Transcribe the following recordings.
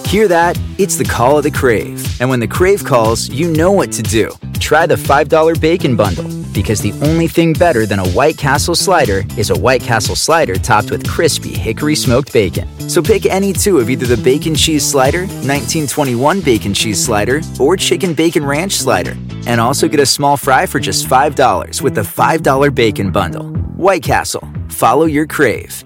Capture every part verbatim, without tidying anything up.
Hear that? It's the call of the Crave. And when the Crave calls, you know what to do. Try the five dollar Bacon Bundle, because the only thing better than a White Castle slider is a White Castle slider topped with crispy hickory smoked bacon. So pick any two of either the Bacon Cheese Slider, nineteen twenty-one Bacon Cheese Slider, or Chicken Bacon Ranch Slider. And also get a small fry for just five dollars with the five dollar Bacon Bundle. White Castle. Follow your Crave.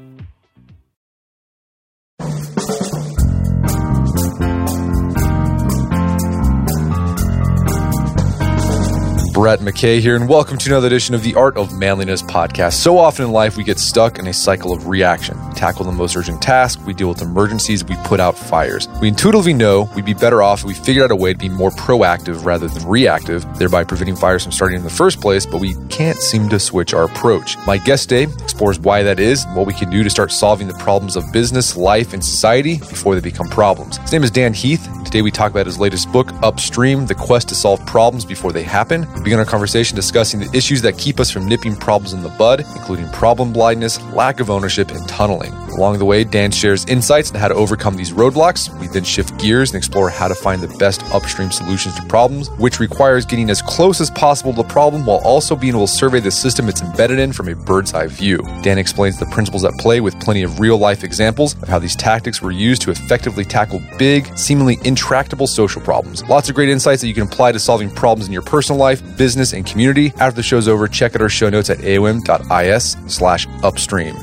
Brett McKay here, and welcome to another edition of the Art of Manliness podcast. So often in life, we get stuck in a cycle of reaction. We tackle the most urgent task, we deal with emergencies, we put out fires. We intuitively know we'd be better off if we figured out a way to be more proactive rather than reactive, thereby preventing fires from starting in the first place, but we can't seem to switch our approach. My guest today explores why that is and what we can do to start solving the problems of business, life, and society before they become problems. His name is Dan Heath. Today we talk about his latest book, Upstream: The Quest to Solve Problems Before They Happen. We begin our conversation discussing the issues that keep us from nipping problems in the bud, including problem blindness, lack of ownership, and tunneling. Along the way, Dan shares insights on how to overcome these roadblocks. We then shift gears and explore how to find the best upstream solutions to problems, which requires getting as close as possible to the problem while also being able to survey the system it's embedded in from a bird's eye view. Dan explains the principles at play with plenty of real-life examples of how these tactics were used to effectively tackle big, seemingly intractable social problems. Lots of great insights that you can apply to solving problems in your personal life, business, and community. After the show's over, check out our show notes at aom.is slash upstream.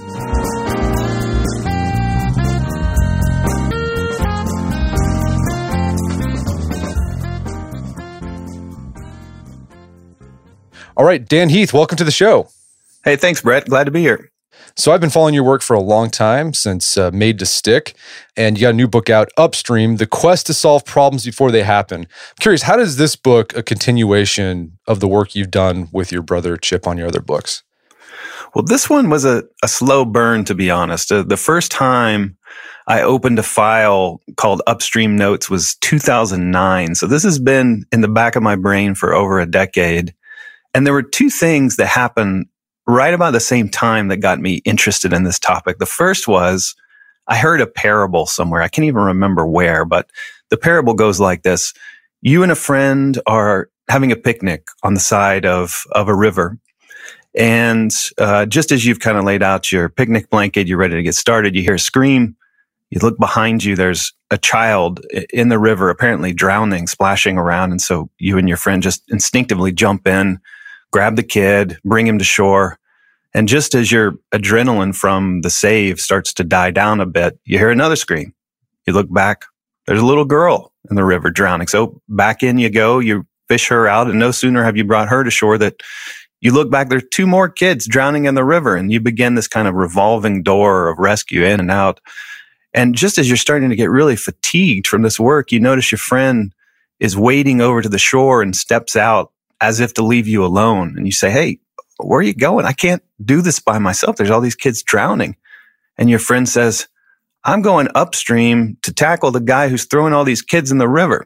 All right, Dan Heath, welcome to the show. Hey, thanks, Brett. Glad to be here. So I've been following your work for a long time, since uh, Made to Stick, and you got a new book out, Upstream: The Quest to Solve Problems Before They Happen. I'm curious, how does this book a continuation of the work you've done with your brother Chip on your other books? Well, this one was a, a slow burn, to be honest. Uh, the first time I opened a file called Upstream Notes was two thousand nine. So this has been in the back of my brain for over a decade. And there were two things that happened right about the same time that got me interested in this topic. The first was I heard a parable somewhere. I can't even remember where, but the parable goes like this. You and a friend are having a picnic on the side of, of a river. And uh, just as you've kind of laid out your picnic blanket, you're ready to get started, you hear a scream. You look behind you, there's a child in the river, apparently drowning, splashing around. And so you and your friend just instinctively jump in, grab the kid, bring him to shore. And just as your adrenaline from the save starts to die down a bit, you hear another scream. You look back, there's a little girl in the river drowning. So back in you go, you fish her out, and no sooner have you brought her to shore that you look back, there's two more kids drowning in the river, and you begin this kind of revolving door of rescue in and out. And just as you're starting to get really fatigued from this work, you notice your friend is wading over to the shore and steps out as if to leave you alone. And you say, hey, where are you going? I can't do this by myself. There's all these kids drowning. And your friend says, I'm going upstream to tackle the guy who's throwing all these kids in the river.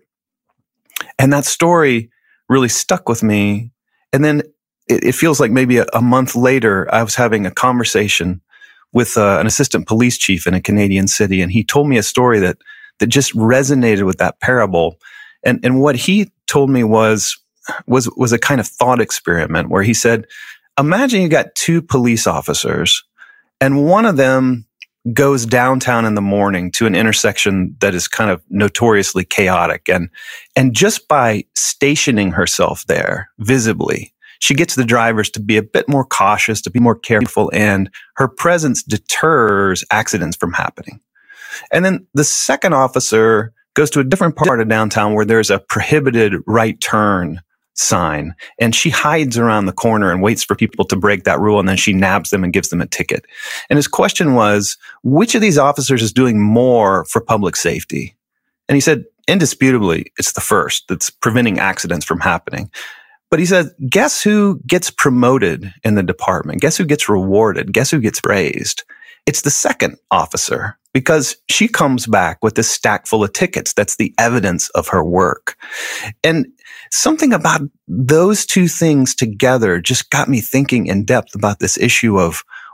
And that story really stuck with me. And then it, it feels like maybe a, a month later, I was having a conversation with uh, an assistant police chief in a Canadian city. And he told me a story that, that just resonated with that parable. And, and what he told me was, was, was a kind of thought experiment where he said, imagine you got two police officers and one of them goes downtown in the morning to an intersection that is kind of notoriously chaotic. And, and just by stationing herself there visibly, she gets the drivers to be a bit more cautious, to be more careful, and her presence deters accidents from happening. And then the second officer goes to a different part of downtown where there's a prohibited right turn sign, and she hides around the corner and waits for people to break that rule, and then she nabs them and gives them a ticket. And his question was, which of these officers is doing more for public safety? And he said, indisputably, it's the first that's preventing accidents from happening. But he said, guess who gets promoted in the department? Guess who gets rewarded? Guess who gets praised? It's the second officer, because she comes back with this stack full of tickets. That's the evidence of her work. And something about those two things together just got me thinking in depth about this issue of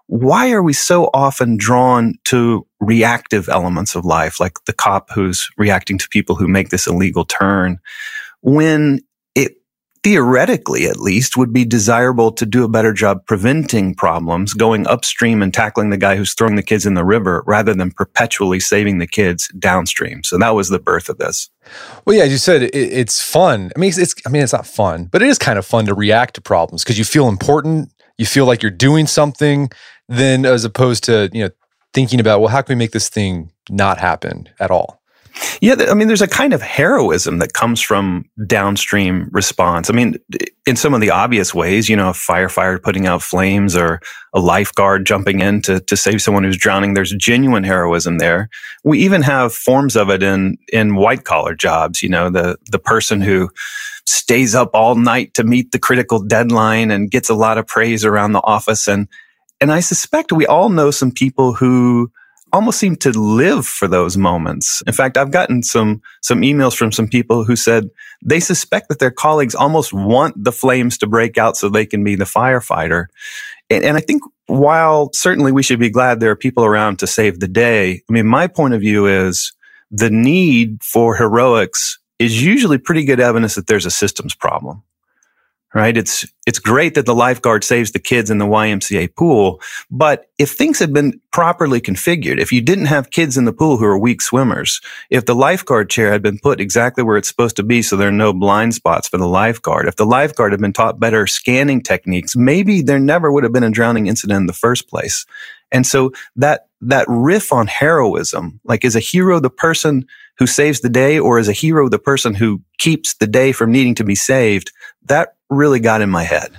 why are we so often drawn to reactive elements of life, like the cop who's reacting to people who make this illegal turn, when it theoretically, at least, would be desirable to do a better job preventing problems, going upstream and tackling the guy who's throwing the kids in the river rather than perpetually saving the kids downstream. So that was the birth of this. Well, yeah, as you said, it, it's fun. I mean, it's, it's, I mean, it's not fun, but it is kind of fun to react to problems because you feel important. You feel like you're doing something, then as opposed to, you know, thinking about, well, how can we make this thing not happen at all? Yeah, I mean, there's a kind of heroism that comes from downstream response. I mean, in some of the obvious ways, you know, a firefighter putting out flames or a lifeguard jumping in to, to save someone who's drowning, there's genuine heroism there. We even have forms of it in, in white collar jobs, you know, the, the person who stays up all night to meet the critical deadline and gets a lot of praise around the office. And, and I suspect we all know some people who almost seem to live for those moments. In fact, I've gotten some, some emails from some people who said they suspect that their colleagues almost want the flames to break out so they can be the firefighter. And, and I think while certainly we should be glad there are people around to save the day, I mean, my point of view is the need for heroics is usually pretty good evidence that there's a systems problem. Right? It's, it's great that the lifeguard saves the kids in the Y M C A pool, but if things had been properly configured, if you didn't have kids in the pool who are weak swimmers, if the lifeguard chair had been put exactly where it's supposed to be so there are no blind spots for the lifeguard, if the lifeguard had been taught better scanning techniques, maybe there never would have been a drowning incident in the first place. And so that, that riff on heroism, like is a hero the person who saves the day or is a hero the person who keeps the day from needing to be saved, that really got in my head.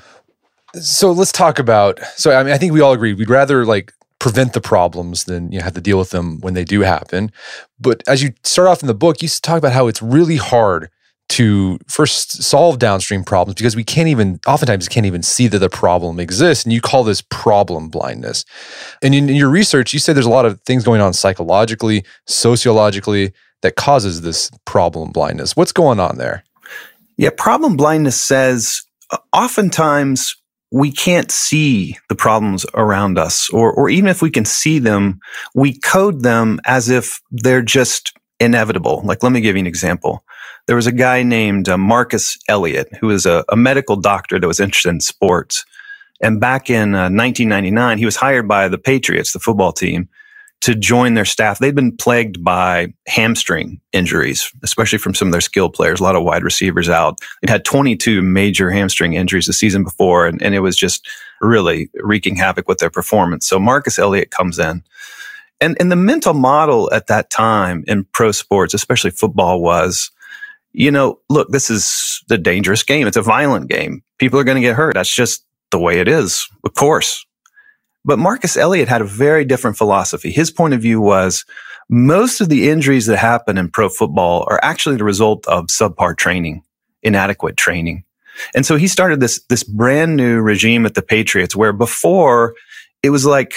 So let's talk about, so I mean, I think we all agree we'd rather like prevent the problems than, you know, have to deal with them when they do happen. But as you start off in the book, you talk about how it's really hard to first solve downstream problems because we can't even, oftentimes can't even see that the problem exists. And you call this problem blindness. And in, in your research, you said there's a lot of things going on psychologically, sociologically that causes this problem blindness. What's going on there? Yeah, problem blindness says uh, oftentimes we can't see the problems around us, or, or even if we can see them, we code them as if they're just inevitable. Like, let me give you an example. There was a guy named uh, Marcus Elliott, who was a, a medical doctor that was interested in sports. And back in uh, nineteen ninety-nine, he was hired by the Patriots, the football team, to join their staff. They'd been plagued by hamstring injuries, especially from some of their skilled players, a lot of wide receivers out. They'd had twenty-two major hamstring injuries the season before, and, and it was just really wreaking havoc with their performance. So Marcus Elliott comes in. And, and the mental model at that time in pro sports, especially football, was, you know, look, this is the dangerous game. It's a violent game. People are going to get hurt. That's just the way it is, of course. But Marcus Elliott had a very different philosophy. His point of view was most of the injuries that happen in pro football are actually the result of subpar training, inadequate training. And so he started this, this brand new regime at the Patriots where before it was like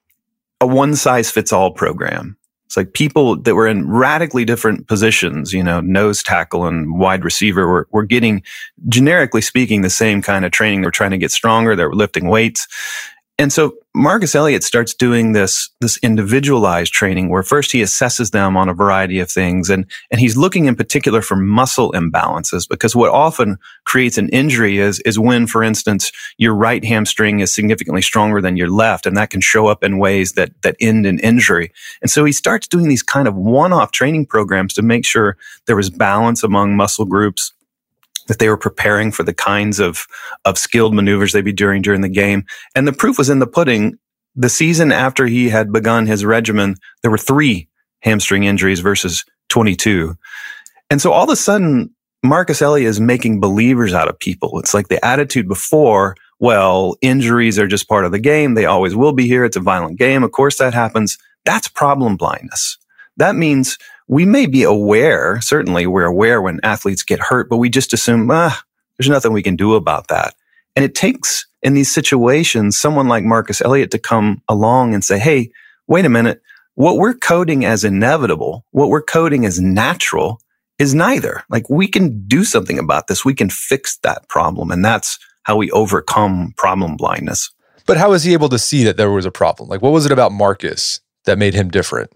a one size fits all program. It's like people that were in radically different positions, you know, nose tackle and wide receiver were, were getting, generically speaking, the same kind of training. They were trying to get stronger. They were lifting weights. And so Marcus Elliott starts doing this, this individualized training where first he assesses them on a variety of things. And, and he's looking in particular for muscle imbalances, because what often creates an injury is, is when, for instance, your right hamstring is significantly stronger than your left. And that can show up in ways that, that end in injury. And so he starts doing these kind of one-off training programs to make sure there was balance among muscle groups, that they were preparing for the kinds of, of skilled maneuvers they'd be doing during the game. And the proof was in the pudding. The season after he had begun his regimen, there were three hamstring injuries versus twenty-two. And so all of a sudden, Marcus Elliott is making believers out of people. It's like the attitude before, well, injuries are just part of the game. They always will be here. It's a violent game. Of course that happens. That's problem blindness. That means we may be aware, certainly we're aware when athletes get hurt, but we just assume, ah, there's nothing we can do about that. And it takes, in these situations, someone like Marcus Elliott to come along and say, hey, wait a minute, what we're coding as inevitable, what we're coding as natural is neither. Like, we can do something about this. We can fix that problem. And that's how we overcome problem blindness. But how was he able to see that there was a problem? Like, what was it about Marcus that made him different?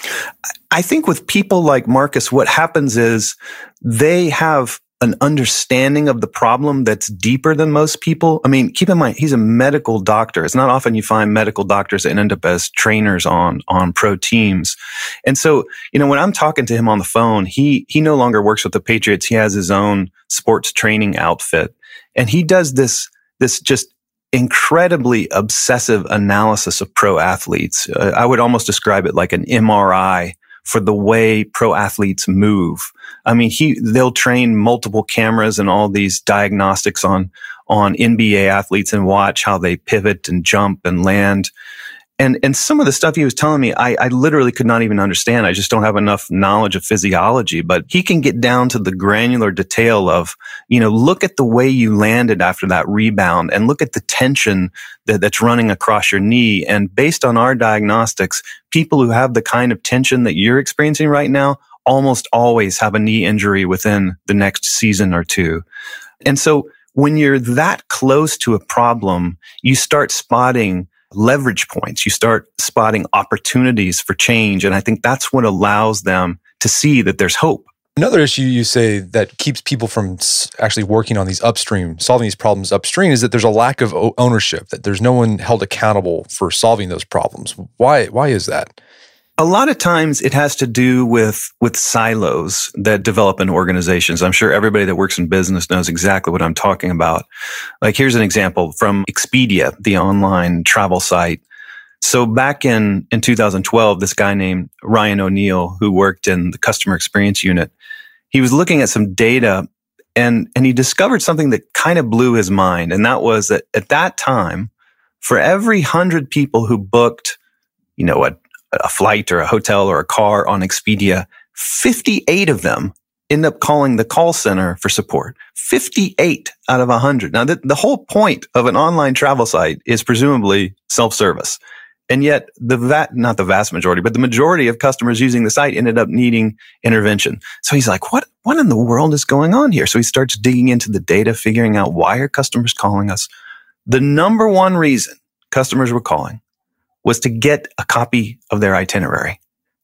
I think with people like Marcus, what happens is they have an understanding of the problem that's deeper than most people. I mean, keep in mind, he's a medical doctor. It's not often you find medical doctors that end up as trainers on, on pro teams. And so, you know, when I'm talking to him on the phone, he, he no longer works with the Patriots. He has his own sports training outfit. And he does this, this just incredibly obsessive analysis of pro athletes. Uh, I would almost describe it like an M R I for the way pro athletes move. I mean, he, they'll train multiple cameras and all these diagnostics on, on N B A athletes and watch how they pivot and jump and land. And, and some of the stuff he was telling me, I, I literally could not even understand. I just don't have enough knowledge of physiology, but he can get down to the granular detail of, you know, look at the way you landed after that rebound and look at the tension that, that's running across your knee. And based on our diagnostics, people who have the kind of tension that you're experiencing right now almost always have a knee injury within the next season or two. And so when you're that close to a problem, you start spotting leverage points. You start spotting opportunities for change. And I think that's what allows them to see that there's hope. Another issue you say that keeps people from actually working on these upstream, solving these problems upstream, is that there's a lack of ownership, that there's no one held accountable for solving those problems. Why, why is that? A lot of times it has to do with, with silos that develop in organizations. I'm sure everybody that works in business knows exactly what I'm talking about. Like, here's an example from Expedia, the online travel site. So back in, in two thousand twelve, this guy named Ryan O'Neill, who worked in the customer experience unit, he was looking at some data and, and he discovered something that kind of blew his mind. And that was that at that time, for every hundred people who booked, you know, a a flight or a hotel or a car on Expedia, fifty-eight of them end up calling the call center for support. fifty-eight out of one hundred. Now, the, the whole point of an online travel site is presumably self-service. And yet, the va- not the vast majority, but the majority of customers using the site ended up needing intervention. So he's like, what, what in the world is going on here? So he starts digging into the data, figuring out, why are customers calling us? The number one reason customers were calling was to get a copy of their itinerary.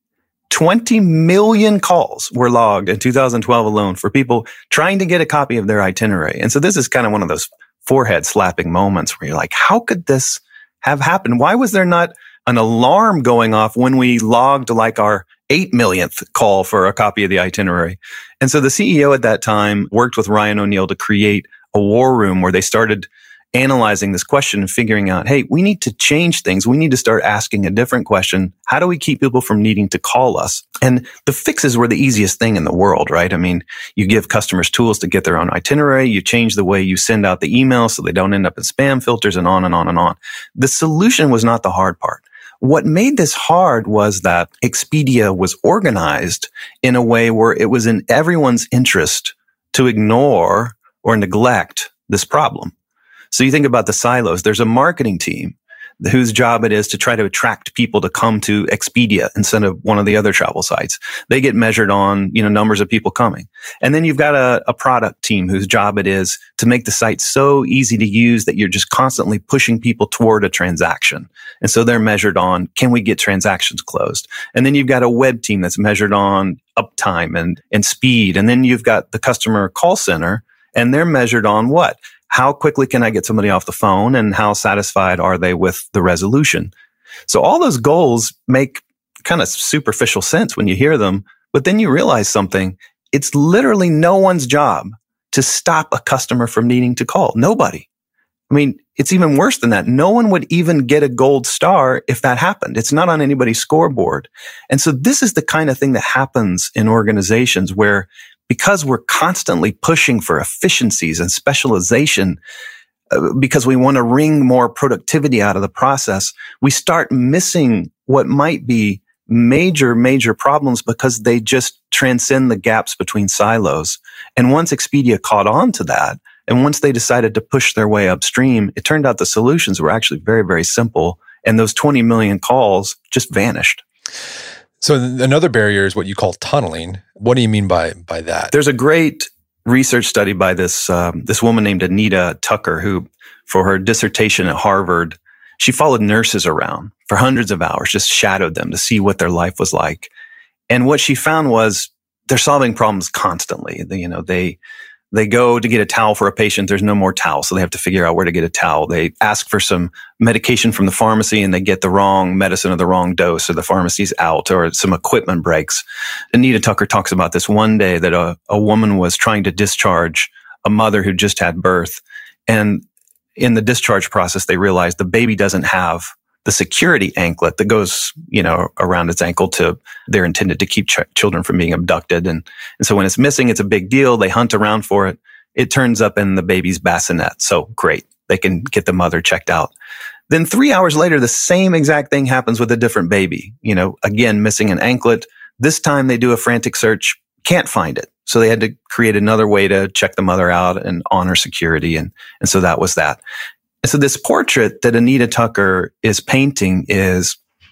twenty million calls were logged in two thousand twelve alone for people trying to get a copy of their itinerary. And so this is kind of one of those forehead slapping moments where you're like, how could this have happened? Why was there not an alarm going off when we logged like our eight millionth call for a copy of the itinerary? And so the C E O at that time worked with Ryan O'Neill to create a war room where they started analyzing this question and figuring out, hey, we need to change things. We need to start asking a different question. How do we keep people from needing to call us? And the fixes were the easiest thing in the world, right? I mean, you give customers tools to get their own itinerary. You change the way you send out the emails so they don't end up in spam filters, and on and on and on. The solution was not the hard part. What made this hard was that Expedia was organized in a way where it was in everyone's interest to ignore or neglect this problem. So you think about the silos. There's a marketing team whose job it is to try to attract people to come to Expedia instead of one of the other travel sites. They get measured on, you know, numbers of people coming. And then you've got a, a product team whose job it is to make the site so easy to use that you're just constantly pushing people toward a transaction. And so they're measured on, can we get transactions closed? And then you've got a web team that's measured on uptime and, and speed. And then you've got the customer call center, and they're measured on what? How quickly can I get somebody off the phone, and how satisfied are they with the resolution? So all those goals make kind of superficial sense when you hear them, but then you realize something. It's literally no one's job to stop a customer from needing to call. Nobody. I mean, it's even worse than that. No one would even get a gold star if that happened. It's not on anybody's scoreboard. And so this is the kind of thing that happens in organizations where, because we're constantly pushing for efficiencies and specialization, uh, because we want to wring more productivity out of the process, we start missing what might be major, major problems because they just transcend the gaps between silos. And once Expedia caught on to that, and once they decided to push their way upstream, it turned out the solutions were actually very, very simple. And those twenty million calls just vanished. So another barrier is what you call tunneling. What do you mean by by that? There's a great research study by this um, this woman named Anita Tucker, who, for her dissertation at Harvard, she followed nurses around for hundreds of hours, just shadowed them to see what their life was like. And what she found was they're solving problems constantly. They, you know, they, they go to get a towel for a patient. There's no more towel. So they have to figure out where to get a towel. They ask for some medication from the pharmacy and they get the wrong medicine or the wrong dose, or the pharmacy's out, or some equipment breaks. Anita Tucker talks about this one day that a, a woman was trying to discharge a mother who just had birth. And in the discharge process, they realized the baby doesn't have the security anklet that goes, you know, around its ankle to, they're intended to keep ch- children from being abducted. And, and so when it's missing, it's a big deal. They hunt around for it. It turns up in the baby's bassinet. So great. They can get the mother checked out. Then three hours later, the same exact thing happens with a different baby. You know, again, missing an anklet. This time they do a frantic search, can't find it. So they had to create another way to check the mother out and honor security. And, and so that was that. And so this portrait that Anita Tucker is painting is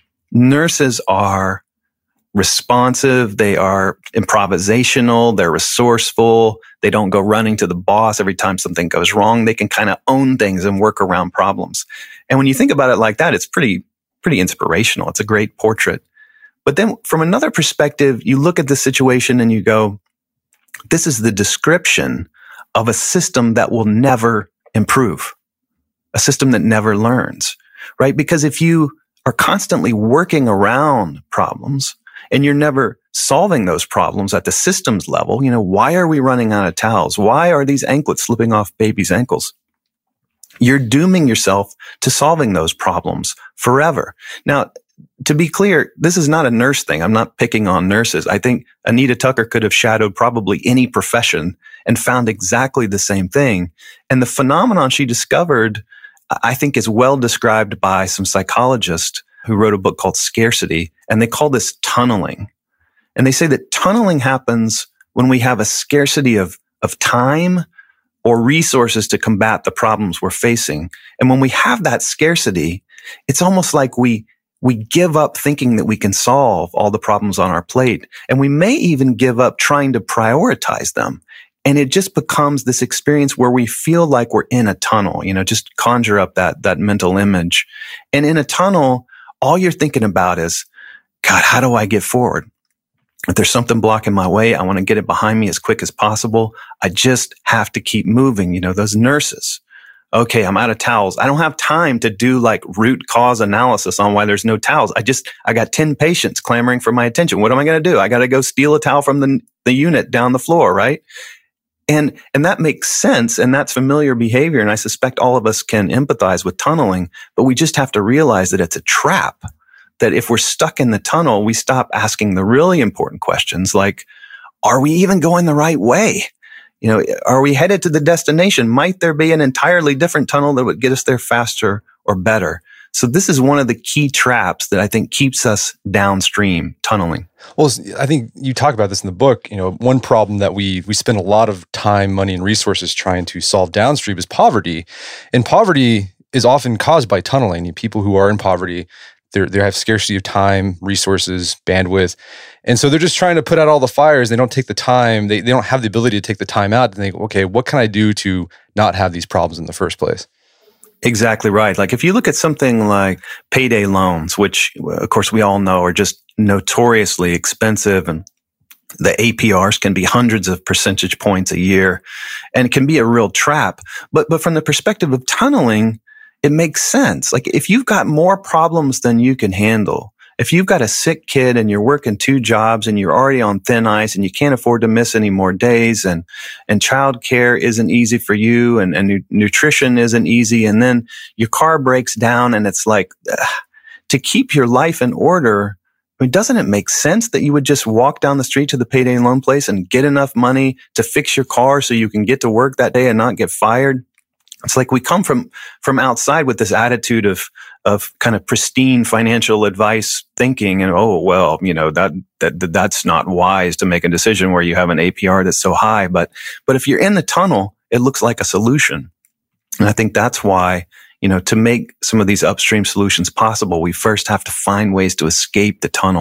nurses are responsive. They are improvisational. They're resourceful. They don't go running to the boss every time something goes wrong. They can kind of own things and work around problems. And when you think about it like that, it's pretty, pretty inspirational. It's a great portrait. But then from another perspective, you look at the situation and you go, this is the description of a system that will never improve. A system that never learns, right? Because if you are constantly working around problems and you're never solving those problems at the systems level, you know, why are we running out of towels? Why are these anklets slipping off babies' ankles? You're dooming yourself to solving those problems forever. Now, to be clear, this is not a nurse thing. I'm not picking on nurses. I think Anita Tucker could have shadowed probably any profession and found exactly the same thing. And the phenomenon she discovered, I think, is well described by some psychologists who wrote a book called Scarcity, and they call this tunneling. And they say that tunneling happens when we have a scarcity of, of time or resources to combat the problems we're facing. And when we have that scarcity, it's almost like we, we give up thinking that we can solve all the problems on our plate. And we may even give up trying to prioritize them. And it just becomes this experience where we feel like we're in a tunnel, you know, just conjure up that, that mental image. And in a tunnel, all you're thinking about is, God, how do I get forward? If there's something blocking my way, I want to get it behind me as quick as possible. I just have to keep moving. You know, those nurses. Okay, I'm out of towels. I don't have time to do like root cause analysis on why there's no towels. I just, I got ten patients clamoring for my attention. What am I going to do? I got to go steal a towel from the, the unit down the floor, right? And, and that makes sense. And that's familiar behavior. And I suspect all of us can empathize with tunneling, but we just have to realize that it's a trap. That if we're stuck in the tunnel, we stop asking the really important questions like, are we even going the right way? You know, are we headed to the destination? Might there be an entirely different tunnel that would get us there faster or better? So this is one of the key traps that I think keeps us downstream, tunneling. Well, I think you talk about this in the book. You know, one problem that we we spend a lot of time, money, and resources trying to solve downstream is poverty. And poverty is often caused by tunneling. People who are in poverty, they they have scarcity of time, resources, bandwidth. And so they're just trying to put out all the fires. They don't take the time. They, they don't have the ability to take the time out and think, okay, what can I do to not have these problems in the first place? Exactly right. Like if you look at something like payday loans, which of course we all know are just notoriously expensive, and the A P Rs can be hundreds of percentage points a year and it can be a real trap. But, but from the perspective of tunneling, it makes sense. Like if you've got more problems than you can handle, if you've got a sick kid and you're working two jobs and you're already on thin ice and you can't afford to miss any more days, and, and childcare isn't easy for you, and, and nu- nutrition isn't easy, and then your car breaks down and it's like, ugh, to keep your life in order, I mean, doesn't it make sense that you would just walk down the street to the payday loan place and get enough money to fix your car so you can get to work that day and not get fired? It's like we come from, from outside with this attitude of, of kind of pristine financial advice thinking, and, oh, well, you know, that, that, that's not wise to make a decision where you have an A P R that's so high. But, but if you're in the tunnel, it looks like a solution. And I think that's why, you know, to make some of these upstream solutions possible, we first have to find ways to escape the tunnel.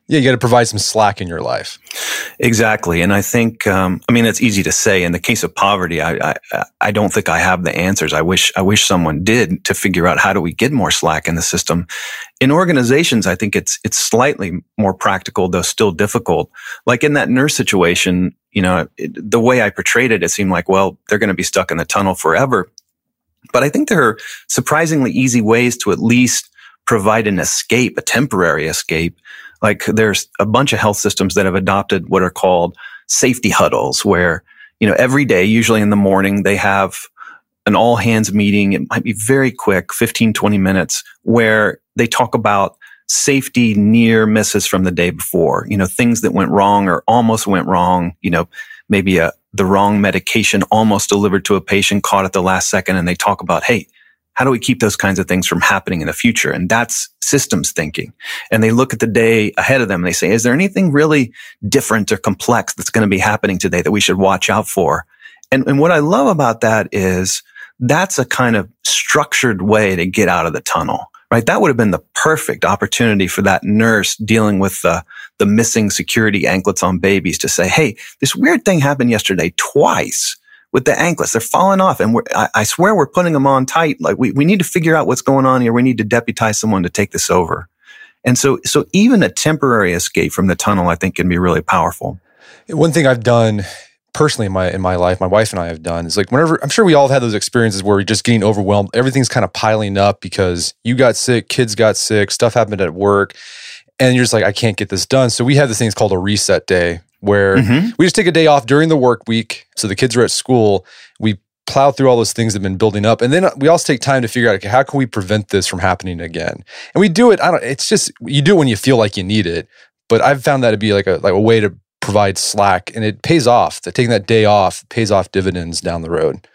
Yeah, you got to provide some slack in your life. Exactly. And I think, um, I mean, it's easy to say. In the case of poverty, I, I, I don't think I have the answers. I wish, I wish someone did to figure out how do we get more slack in the system. In organizations, I think it's, it's slightly more practical, though still difficult. Like in that nurse situation, you know, it, the way I portrayed it, it seemed like, well, they're going to be stuck in the tunnel forever. But I think there are surprisingly easy ways to at least provide an escape, a temporary escape. Like there's a bunch of health systems that have adopted what are called safety huddles, where, you know, every day, usually in the morning, they have an all hands meeting. It might be very quick, fifteen, twenty minutes, where they talk about safety near misses from the day before, you know, things that went wrong or almost went wrong, you know, maybe a, the wrong medication almost delivered to a patient, caught at the last second. And they talk about, hey, how do we keep those kinds of things from happening in the future? And that's systems thinking. And they look at the day ahead of them and they say, is there anything really different or complex that's going to be happening today that we should watch out for? And, and what I love about that is that's a kind of structured way to get out of the tunnel, right? That would have been the perfect opportunity for that nurse dealing with the, the missing security anklets on babies to say, hey, this weird thing happened yesterday twice. With the anklets, they're falling off, and we're, I, I swear we're putting them on tight. Like we, we need to figure out what's going on here. We need to deputize someone to take this over. And so, so even a temporary escape from the tunnel, I think, can be really powerful. One thing I've done personally in my in my life, my wife and I have done, is like whenever, I'm sure we all have had those experiences where we're just getting overwhelmed. Everything's kind of piling up because you got sick, kids got sick, stuff happened at work, and you're just like, I can't get this done. So we have this thing called a reset day, where mm-hmm. we just take a day off during the work week. So the kids are at school. We plow through all those things that have been building up. And then we also take time to figure out, okay, how can we prevent this from happening again? And we do it, I don't, it's just, you do it when you feel like you need it. But I've found that to be like a, like a way to provide slack, and it pays off. That taking that day off pays off dividends down the road.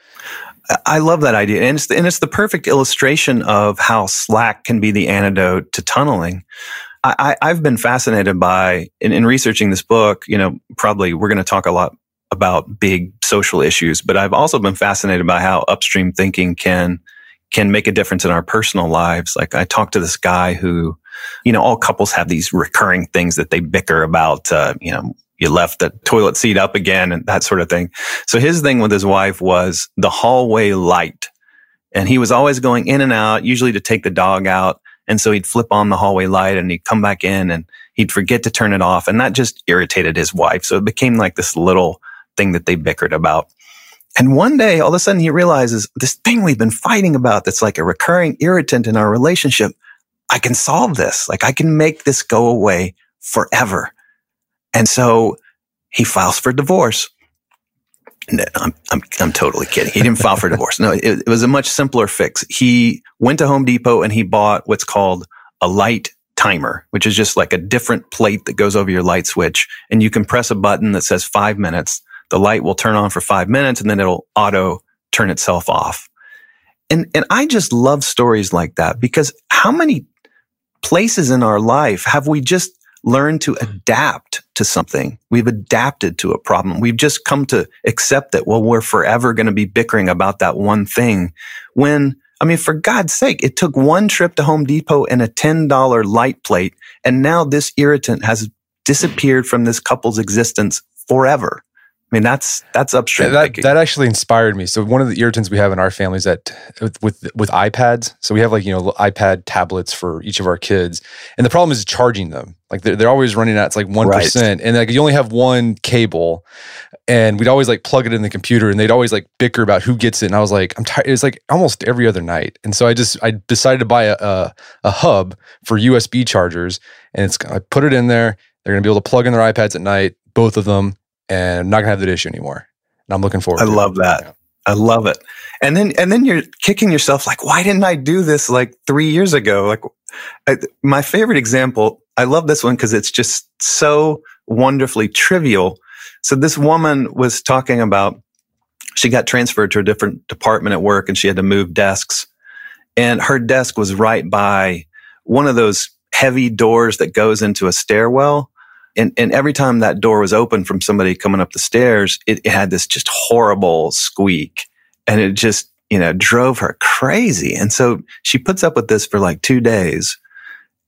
I love that idea. And it's, the, and it's the perfect illustration of how slack can be the antidote to tunneling. I, I've been fascinated by, in, in researching this book, you know, probably we're going to talk a lot about big social issues, but I've also been fascinated by how upstream thinking can, can make a difference in our personal lives. Like I talked to this guy who, you know, all couples have these recurring things that they bicker about, uh, you know, you left the toilet seat up again and that sort of thing. So his thing with his wife was the hallway light. And he was always going in and out, usually to take the dog out. And so he'd flip on the hallway light and he'd come back in and he'd forget to turn it off. And that just irritated his wife. So it became like this little thing that they bickered about. And one day, all of a sudden he realizes this thing we've been fighting about that's like a recurring irritant in our relationship. I can solve this. Like I can make this go away forever. And so he files for divorce. No, I'm, I'm, I'm totally kidding. He didn't file for divorce. No, it, it was a much simpler fix. He went to Home Depot and he bought what's called a light timer, which is just like a different plate that goes over your light switch. And you can press a button that says five minutes. The light will turn on for five minutes and then it'll auto turn itself off. And, and I just love stories like that, because how many places in our life have we just learned to adapt to something? We've adapted to a problem. We've just come to accept that, well, we're forever going to be bickering about that one thing. When, I mean, for God's sake, it took one trip to Home Depot and a ten dollar light plate. And now this irritant has disappeared from this couple's existence forever. I mean, that's that's upstream yeah, that, thinking. That actually inspired me. So one of the irritants we have in our family is that with, with with iPads. So we have like, you know, iPad tablets for each of our kids. And the problem is charging them. Like they're, they're always running out. It's like one percent. Right. And like you only have one cable. And we'd always like plug it in the computer and they'd always like bicker about who gets it. And I was like, I'm tired. It was like almost every other night. And so I just, I decided to buy a, a, a hub for U S B chargers. And it's, I put it in there. They're going to be able to plug in their iPads at night, both of them. And I'm not gonna have that issue anymore. And I'm looking forward I to love it. that. Yeah. I love it. And then, and then you're kicking yourself like, why didn't I do this like three years ago? Like I, my favorite example, I love this one because it's just so wonderfully trivial. So this woman was talking about, she got transferred to a different department at work and she had to move desks. And her desk was right by one of those heavy doors that goes into a stairwell. And, and every time that door was open from somebody coming up the stairs, it, it had this just horrible squeak. And it just, you know, drove her crazy. And so she puts up with this for like two days.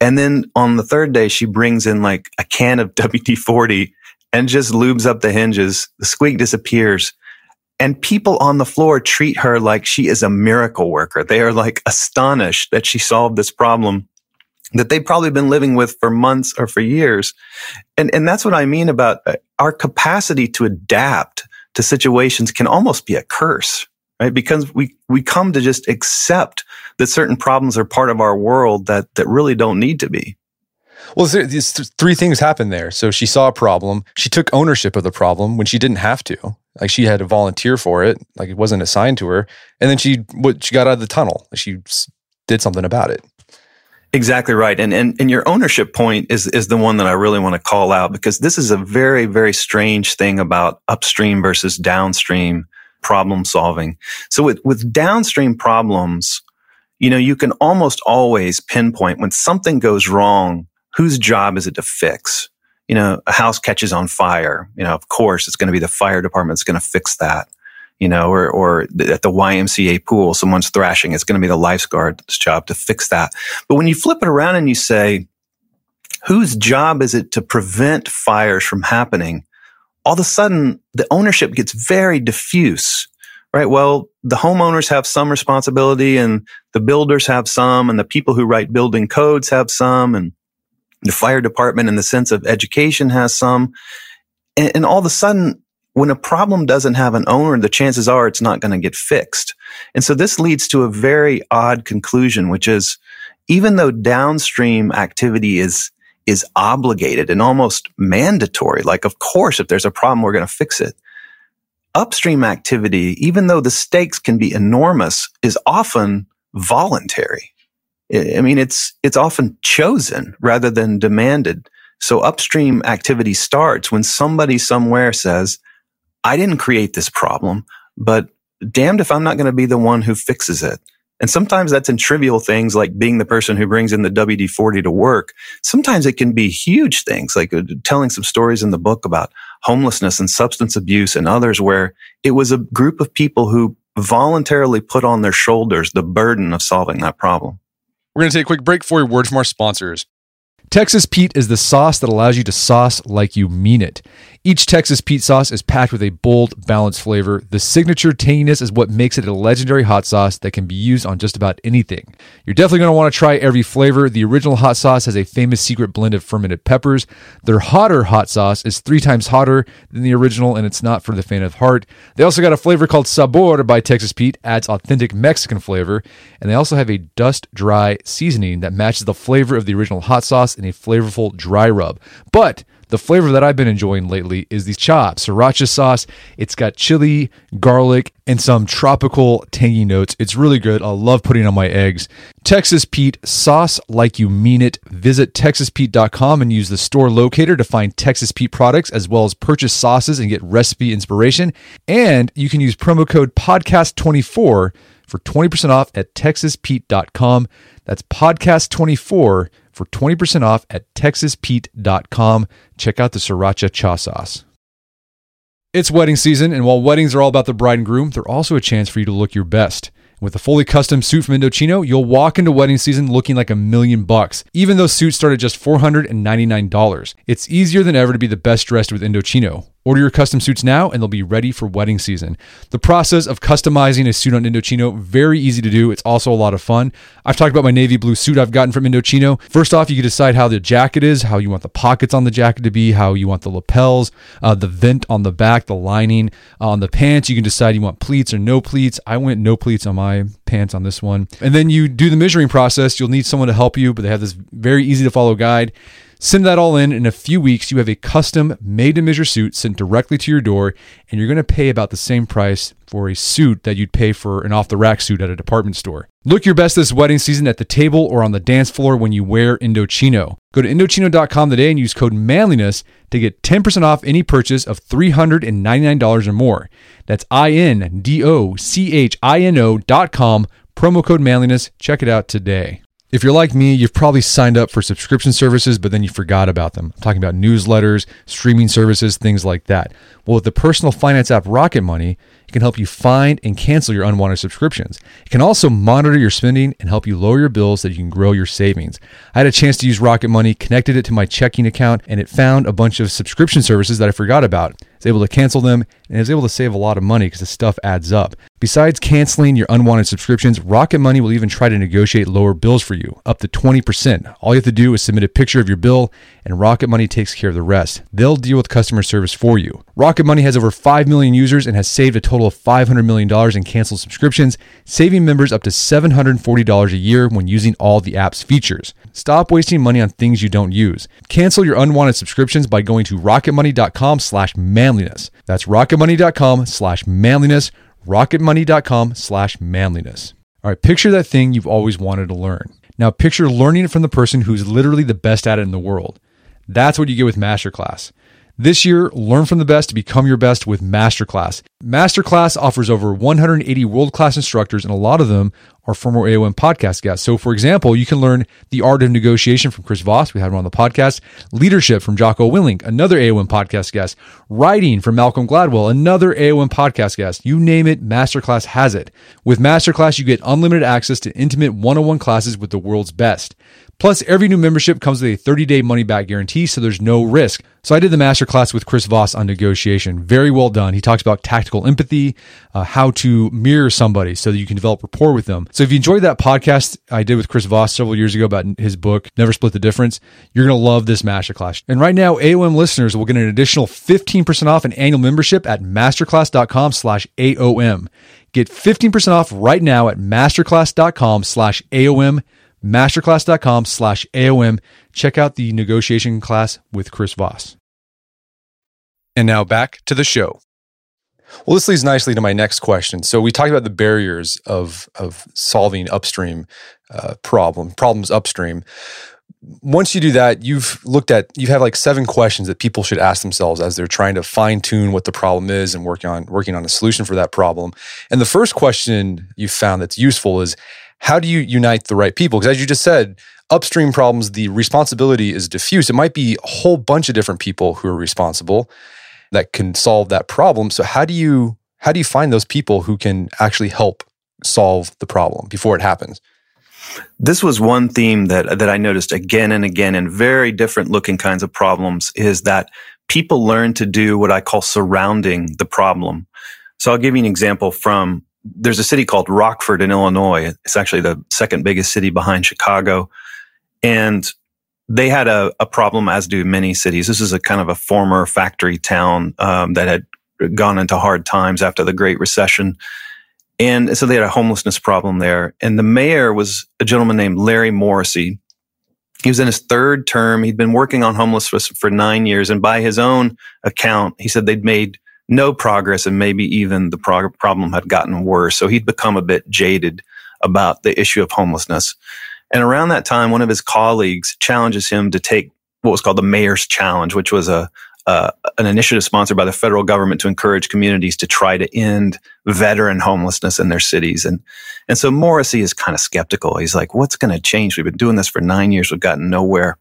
And then on the third day, she brings in like a can of W D forty and just lubes up the hinges. The squeak disappears. And people on the floor treat her like she is a miracle worker. They are like astonished that she solved this problem that they've probably been living with for months or for years. And, and that's what I mean about our capacity to adapt to situations can almost be a curse, right? Because we, we come to just accept that certain problems are part of our world that, that really don't need to be. Well, these three things happened there. So she saw a problem. She took ownership of the problem when she didn't have to. Like she had to volunteer for it. Like it wasn't assigned to her. And then she, what, she got out of the tunnel. She did something about it. Exactly right. And, and, and your ownership point is, is the one that I really want to call out, because this is a very, very strange thing about upstream versus downstream problem solving. So with, with downstream problems, you know, you can almost always pinpoint when something goes wrong, whose job is it to fix? You know, a house catches on fire. You know, of course, it's going to be the fire department that's going to fix that. You know, or, or at the Y M C A pool, someone's thrashing. It's going to be the lifeguard's job to fix that. But when you flip it around and you say, whose job is it to prevent fires from happening? All of a sudden, the ownership gets very diffuse, right? Well, the homeowners have some responsibility and the builders have some, and the people who write building codes have some, and the fire department in the sense of education has some. And, and all of a sudden, when a problem doesn't have an owner, the chances are it's not going to get fixed. And so this leads to a very odd conclusion, which is even though downstream activity is, is obligated and almost mandatory, like of course, if there's a problem, we're going to fix it. Upstream activity, even though the stakes can be enormous, is often voluntary. I mean, it's, it's often chosen rather than demanded. So upstream activity starts when somebody somewhere says, I didn't create this problem, but damned if I'm not going to be the one who fixes it. And sometimes that's in trivial things like being the person who brings in the W D forty to work. Sometimes it can be huge things like telling some stories in the book about homelessness and substance abuse and others where it was a group of people who voluntarily put on their shoulders the burden of solving that problem. We're going to take a quick break for a word from our sponsors. Texas Pete is the sauce that allows you to sauce like you mean it. Each Texas Pete sauce is packed with a bold, balanced flavor. The signature tanginess is what makes it a legendary hot sauce that can be used on just about anything. You're definitely going to want to try every flavor. The original hot sauce has a famous secret blend of fermented peppers. Their hotter hot sauce is three times hotter than the original, and it's not for the faint of heart. They also got a flavor called Sabor by Texas Pete, adds authentic Mexican flavor, and they also have a dust-dry seasoning that matches the flavor of the original hot sauce in a flavorful dry rub. But the flavor that I've been enjoying lately is the Cha Sriracha sauce. It's got chili, garlic, and some tropical tangy notes. It's really good. I love putting it on my eggs. Texas Pete, sauce like you mean it. Visit texas pete dot com and use the store locator to find Texas Pete products as well as purchase sauces and get recipe inspiration. And you can use promo code podcast twenty-four for twenty percent off at texas pete dot com. That's podcast twenty-four for twenty percent off at texas pete dot com. Check out the Sriracha Cha sauce. It's wedding season, and while weddings are all about the bride and groom, they're also a chance for you to look your best. With a fully custom suit from Indochino, you'll walk into wedding season looking like a million bucks, even though suits start at just four hundred ninety-nine dollars. It's easier than ever to be the best dressed with Indochino. Order your custom suits now and they'll be ready for wedding season. The process of customizing a suit on Indochino, very easy to do. It's also a lot of fun. I've talked about my navy blue suit I've gotten from Indochino. First off, you can decide how the jacket is, how you want the pockets on the jacket to be, how you want the lapels, uh, the vent on the back, the lining. Uh, on the pants, you can decide you want pleats or no pleats. I went no pleats on my pants on this one. And then you do the measuring process. You'll need someone to help you, but they have this very easy to follow guide. Send that all in. In a few weeks, you have a custom made-to-measure suit sent directly to your door, and you're going to pay about the same price for a suit that you'd pay for an off-the-rack suit at a department store. Look your best this wedding season at the table or on the dance floor when you wear Indochino. Go to Indochino dot com today and use code manliness to get ten percent off any purchase of three hundred ninety-nine dollars or more. That's I N D O C H I N O dot com, promo code manliness. Check it out today. If you're like me, you've probably signed up for subscription services, but then you forgot about them. I'm talking about newsletters, streaming services, things like that. Well, with the personal finance app Rocket Money, you It can help you find and cancel your unwanted subscriptions. It can also monitor your spending and help you lower your bills so that you can grow your savings. I had a chance to use Rocket Money, connected it to my checking account, and it found a bunch of subscription services that I forgot about. I was able to cancel them, and I was able to save a lot of money because the stuff adds up. Besides canceling your unwanted subscriptions, Rocket Money will even try to negotiate lower bills for you, up to twenty percent. All you have to do is submit a picture of your bill, and Rocket Money takes care of the rest. They'll deal with customer service for you. Rocket Money has over five million users and has saved a total of five hundred million dollars in canceled subscriptions, saving members up to seven hundred forty dollars a year when using all the app's features. Stop wasting money on things you don't use. Cancel your unwanted subscriptions by going to rocketmoney.com slash manliness. That's rocketmoney.com slash manliness. rocketmoney.com slash manliness. All right, picture that thing you've always wanted to learn. Now picture learning it from the person who's literally the best at it in the world. That's what you get with Masterclass. This year, learn from the best to become your best with Masterclass. Masterclass offers over one hundred eighty world-class instructors, and a lot of them are former A O M podcast guests. So, for example, you can learn the art of negotiation from Chris Voss. We had him on the podcast. Leadership from Jocko Willink, another A O M podcast guest. Writing from Malcolm Gladwell, another A O M podcast guest. You name it, Masterclass has it. With Masterclass, you get unlimited access to intimate one-on-one classes with the world's best. Plus, every new membership comes with a thirty-day money-back guarantee, so there's no risk. So I did the masterclass with Chris Voss on negotiation. Very well done. He talks about tactical empathy, uh, how to mirror somebody so that you can develop rapport with them. So if you enjoyed that podcast I did with Chris Voss several years ago about his book, Never Split the Difference, you're going to love this masterclass. And right now, A O M listeners will get an additional fifteen percent off an annual membership at masterclass.com slash AOM. Get fifteen percent off right now at masterclass.com slash AOM. masterclass.com slash AOM. Check out the negotiation class with Chris Voss. And now back to the show. Well, this leads nicely to my next question. So we talked about the barriers of, of solving upstream uh, problem, problems upstream. Once you do that, you've looked at, you have like seven questions that people should ask themselves as they're trying to fine tune what the problem is and working on, working on a solution for that problem. And the first question you found that's useful is, how do you unite the right people? Because as you just said, upstream problems, the responsibility is diffuse. It might be a whole bunch of different people who are responsible that can solve that problem. So how do you how do you find those people who can actually help solve the problem before it happens? This was one theme that that I noticed again and again in very different looking kinds of problems, is that people learn to do what I call surrounding the problem. So I'll give you an example from, there's a city called Rockford in Illinois. It's actually the second biggest city behind Chicago. And they had a, a problem, as do many cities. This is a kind of a former factory town um, that had gone into hard times after the Great Recession. And so they had a homelessness problem there. And the mayor was a gentleman named Larry Morrissey. He was in his third term. He'd been working on homelessness for nine years. And by his own account, he said they'd made no progress, and maybe even the prog- problem had gotten worse. So he'd become a bit jaded about the issue of homelessness. And around that time, one of his colleagues challenges him to take what was called the Mayor's Challenge, which was a uh, an initiative sponsored by the federal government to encourage communities to try to end veteran homelessness in their cities. And and so Morrissey is kind of skeptical. He's like, what's going to change? We've been doing this for nine years. We've gotten nowhere.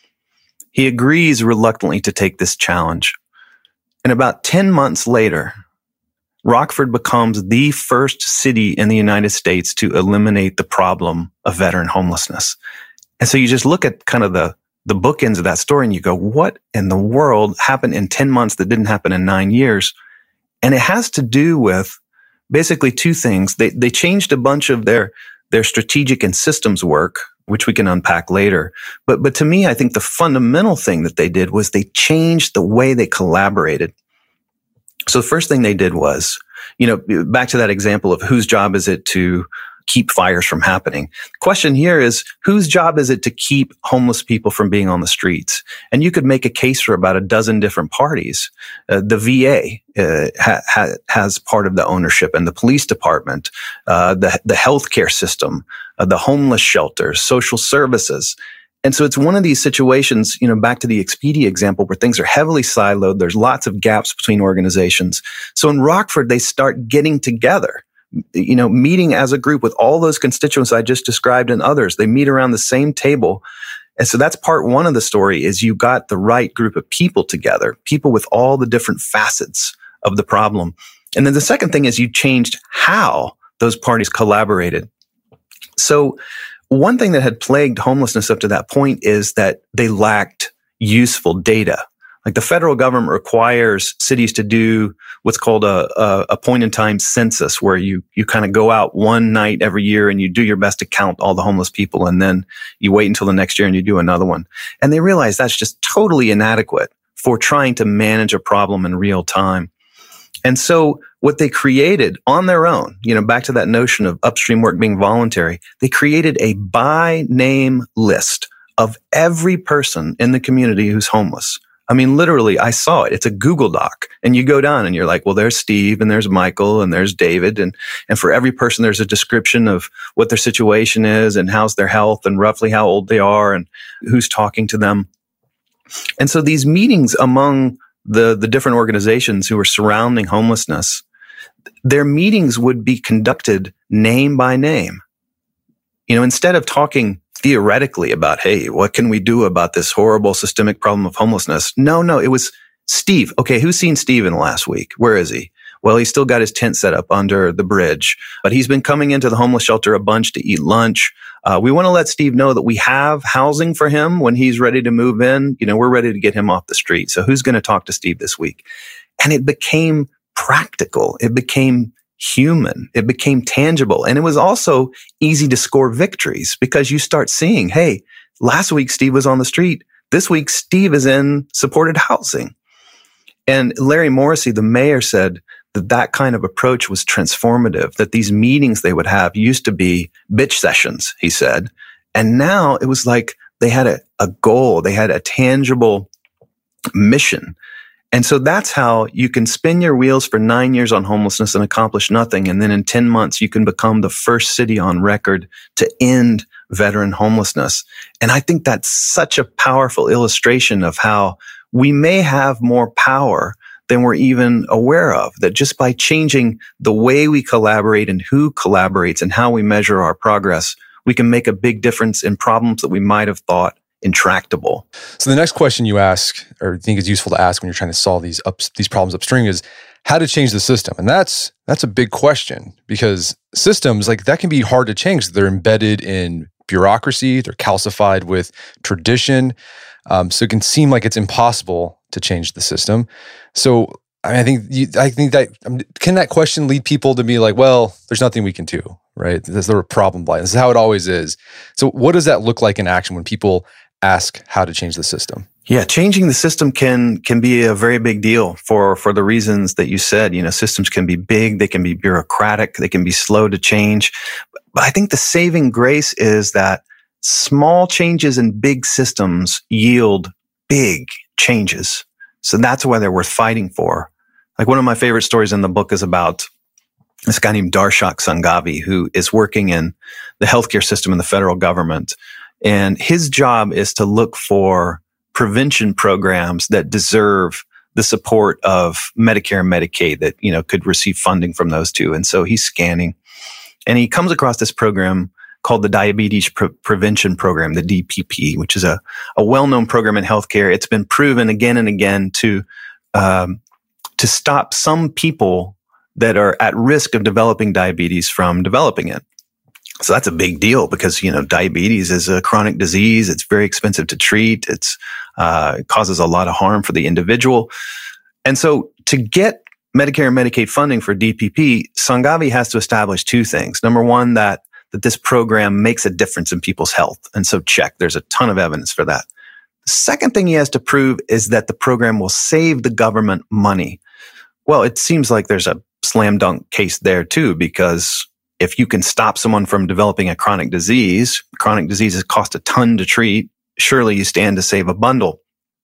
He agrees reluctantly to take this challenge. And about ten months later, Rockford becomes the first city in the United States to eliminate the problem of veteran homelessness. And so you just look at kind of the, the bookends of that story and you go, what in the world happened in ten months that didn't happen in nine years? And it has to do with basically two things. They, they changed a bunch of their, their strategic and systems work, which we can unpack later. But, but to me, I think the fundamental thing that they did was they changed the way they collaborated. So the first thing they did was, you know, back to that example of whose job is it to keep fires from happening. The question here is, whose job is it to keep homeless people from being on the streets? And you could make a case for about a dozen different parties. Uh, the V A uh, ha, ha, has part of the ownership, and the police department, uh, the, the healthcare system, uh, the homeless shelters, social services. And so it's one of these situations, you know, back to the Expedia example, where things are heavily siloed. There's lots of gaps between organizations. So in Rockford, they start getting together, you know, meeting as a group with all those constituents I just described and others. They meet around the same table. And so that's part one of the story, is you got the right group of people together, people with all the different facets of the problem. And then the second thing is you changed how those parties collaborated. So one thing that had plagued homelessness up to that point is that they lacked useful data. Like the federal government requires cities to do what's called a, a, a point-in-time census, where you, you kind of go out one night every year and you do your best to count all the homeless people, and then you wait until the next year and you do another one. And they realize that's just totally inadequate for trying to manage a problem in real time. And so what they created on their own, you know, back to that notion of upstream work being voluntary, they created a by name list of every person in the community who's homeless. I mean, literally, I saw it. It's a Google Doc. And you go down and you're like, well, there's Steve and there's Michael and there's David. And, and for every person, there's a description of what their situation is and how's their health and roughly how old they are and who's talking to them. And so these meetings among the, the different organizations who were surrounding homelessness, their meetings would be conducted name by name. You know, instead of talking theoretically about, hey, what can we do about this horrible systemic problem of homelessness? No, no, it was Steve. Okay, who's seen Steve in the last week? Where is he? Well, he's still got his tent set up under the bridge, but he's been coming into the homeless shelter a bunch to eat lunch. Uh, we want to let Steve know that we have housing for him when he's ready to move in. You know, we're ready to get him off the street. So who's going to talk to Steve this week? And it became practical. It became human. It became tangible. And it was also easy to score victories because you start seeing, hey, last week Steve was on the street. This week Steve is in supported housing. And Larry Morrissey, the mayor, said that that kind of approach was transformative, that these meetings they would have used to be bitch sessions, he said. And now it was like they had a, a goal. They had a tangible mission. And so that's how you can spin your wheels for nine years on homelessness and accomplish nothing. And then in ten months, you can become the first city on record to end veteran homelessness. And I think that's such a powerful illustration of how we may have more power than we're even aware of, that just by changing the way we collaborate and who collaborates and how we measure our progress, we can make a big difference in problems that we might have thought intractable. So the next question you ask, or think is useful to ask when you're trying to solve these up, these problems upstream, is how to change the system. And that's that's a big question, because systems like that can be hard to change. They're embedded in bureaucracy, they're calcified with tradition. Um, so it can seem like it's impossible to change the system. So I, mean, I think you, I think that um, can that question lead people to be like, well, there's nothing we can do, right? There's a problem blind. This is how it always is. So what does that look like in action when people ask how to change the system? Yeah, changing the system can can be a very big deal for for the reasons that you said. You know, systems can be big, they can be bureaucratic, they can be slow to change. But I think the saving grace is that small changes in big systems yield big changes. So that's why they're worth fighting for. Like one of my favorite stories in the book is about this guy named Darshak Sanghavi, who is working in the healthcare system in the federal government. And his job is to look for prevention programs that deserve the support of Medicare and Medicaid that, you know, could receive funding from those two. And so he's scanning and he comes across this program called the Diabetes Pre- Prevention Program, the D P P, which is a, a well-known program in healthcare. It's been proven again and again to, um, to stop some people that are at risk of developing diabetes from developing it. So that's a big deal because, you know, diabetes is a chronic disease. It's very expensive to treat. It's, uh, it causes a lot of harm for the individual. And so to get Medicare and Medicaid funding for D P P, Sanghavi has to establish two things. Number one, that, that this program makes a difference in people's health. And so check, there's a ton of evidence for that. The second thing he has to prove is that the program will save the government money. Well, it seems like there's a slam dunk case there too, because if you can stop someone from developing a chronic disease, chronic diseases cost a ton to treat, surely you stand to save a bundle.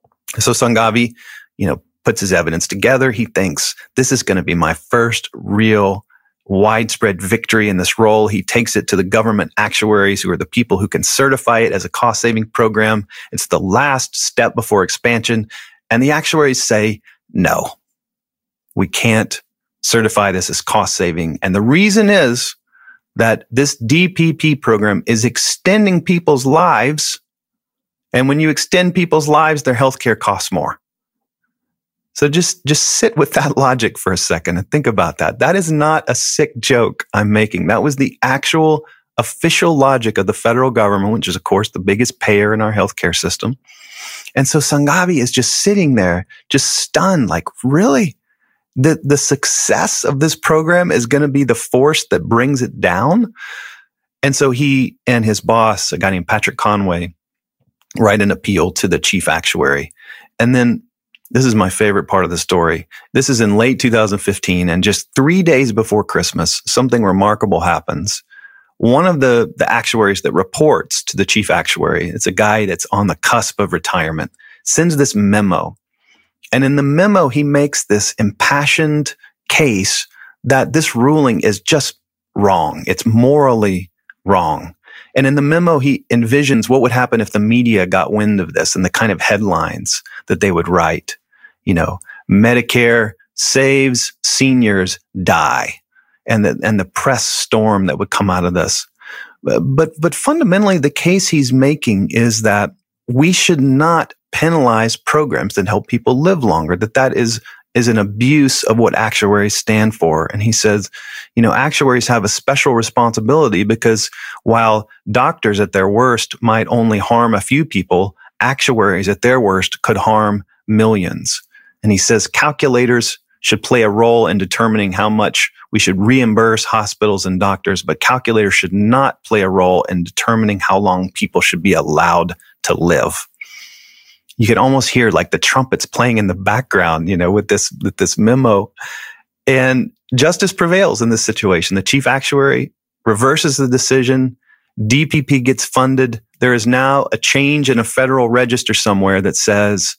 So Sanghavi, you know, puts his evidence together. He thinks this is going to be my first real widespread victory in this role. He takes it to the government actuaries, who are the people who can certify it as a cost-saving program. It's the last step before expansion. And the actuaries say, no, we can't certify this as cost-saving. And the reason is that this D P P program is extending people's lives. And when you extend people's lives, their healthcare costs more. So just, just sit with that logic for a second and think about that. That is not a sick joke I'm making. That was the actual official logic of the federal government, which is, of course, the biggest payer in our healthcare system. And so Sanghavi is just sitting there, just stunned, like, really? The, the success of this program is going to be the force that brings it down? And so he and his boss, a guy named Patrick Conway, write an appeal to the chief actuary. And then this is my favorite part of the story. This is in late two thousand fifteen, and just three days before Christmas, something remarkable happens. One of the, the actuaries that reports to the chief actuary, it's a guy that's on the cusp of retirement, sends this memo. And in the memo, he makes this impassioned case that this ruling is just wrong. It's morally wrong. And in the memo, he envisions what would happen if the media got wind of this and the kind of headlines that they would write. You know, Medicare saves, seniors die, and the, and the press storm that would come out of this. But, but fundamentally, the case he's making is that we should not penalize programs that help people live longer, that that is is an abuse of what actuaries stand for. And he says, you know, actuaries have a special responsibility because while doctors at their worst might only harm a few people, actuaries at their worst could harm millions. And he says calculators should play a role in determining how much we should reimburse hospitals and doctors, but calculators should not play a role in determining how long people should be allowed to live. You can almost hear like the trumpets playing in the background, you know, with this, with this memo. And justice prevails in this situation. The chief actuary reverses the decision. D P P gets funded. There is now a change in a federal register somewhere that says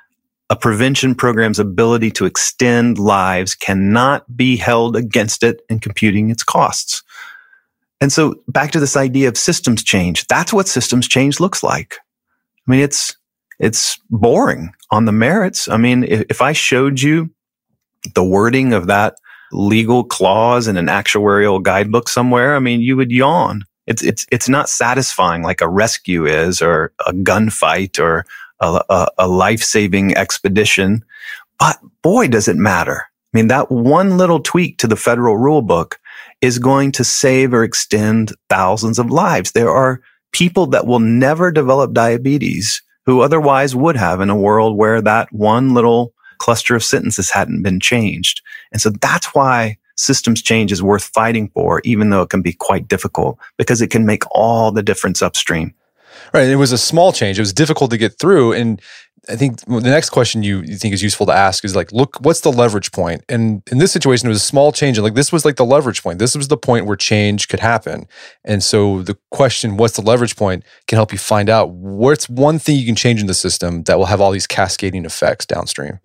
a prevention program's ability to extend lives cannot be held against it in computing its costs. And so back to this idea of systems change. That's what systems change looks like. I mean, it's, It's boring on the merits. I mean, if, if I showed you the wording of that legal clause in an actuarial guidebook somewhere, I mean, you would yawn. It's it's it's not satisfying like a rescue is, or a gunfight, or a, a, a life-saving expedition. But boy, does it matter. I mean, that one little tweak to the federal rule book is going to save or extend thousands of lives. There are people that will never develop diabetes who otherwise would have in a world where that one little cluster of sentences hadn't been changed. And so that's why systems change is worth fighting for, even though it can be quite difficult, because it can make all the difference upstream. Right. It was a small change. It was difficult to get through. And I think the next question you, you think is useful to ask is like, look, what's the leverage point? And in this situation, it was a small change. And like, this was like the leverage point. This was the point where change could happen. And so the question, what's the leverage point, can help you find out what's one thing you can change in the system that will have all these cascading effects downstream.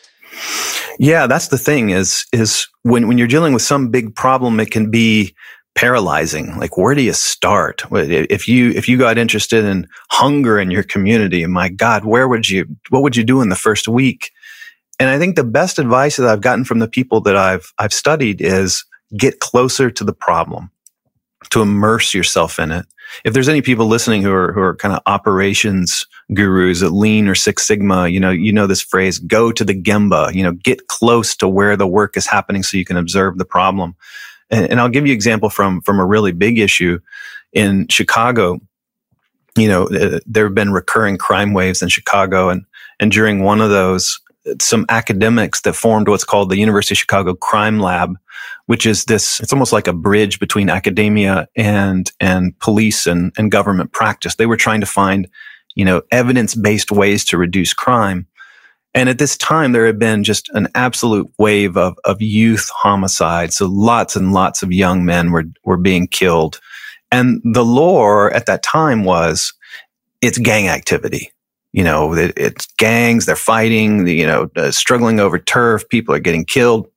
Yeah, that's the thing is, is when, when you're dealing with some big problem, it can be paralyzing. Like, where do you start? If you, if you got interested in hunger in your community, my God, where would you, what would you do in the first week? And I think the best advice that I've gotten from the people that I've, I've studied is get closer to the problem, to immerse yourself in it. If there's any people listening who are, who are kind of operations gurus at Lean or Six Sigma, you know, you know this phrase, go to the Gemba, you know, get close to where the work is happening so you can observe the problem. And, and I'll give you an example from, from a really big issue in Chicago. You know, uh, there have been recurring crime waves in Chicago. And, and during one of those, some academics that formed what's called the University of Chicago Crime Lab, which is this, it's almost like a bridge between academia and, and police and, and government practice. They were trying to find, you know, evidence-based ways to reduce crime. And at this time, there had been just an absolute wave of, of youth homicides. So lots and lots of young men were, were being killed. And the lore at that time was it's gang activity. You know, it, it's gangs, they're fighting, you know, uh, struggling over turf, people are getting killed.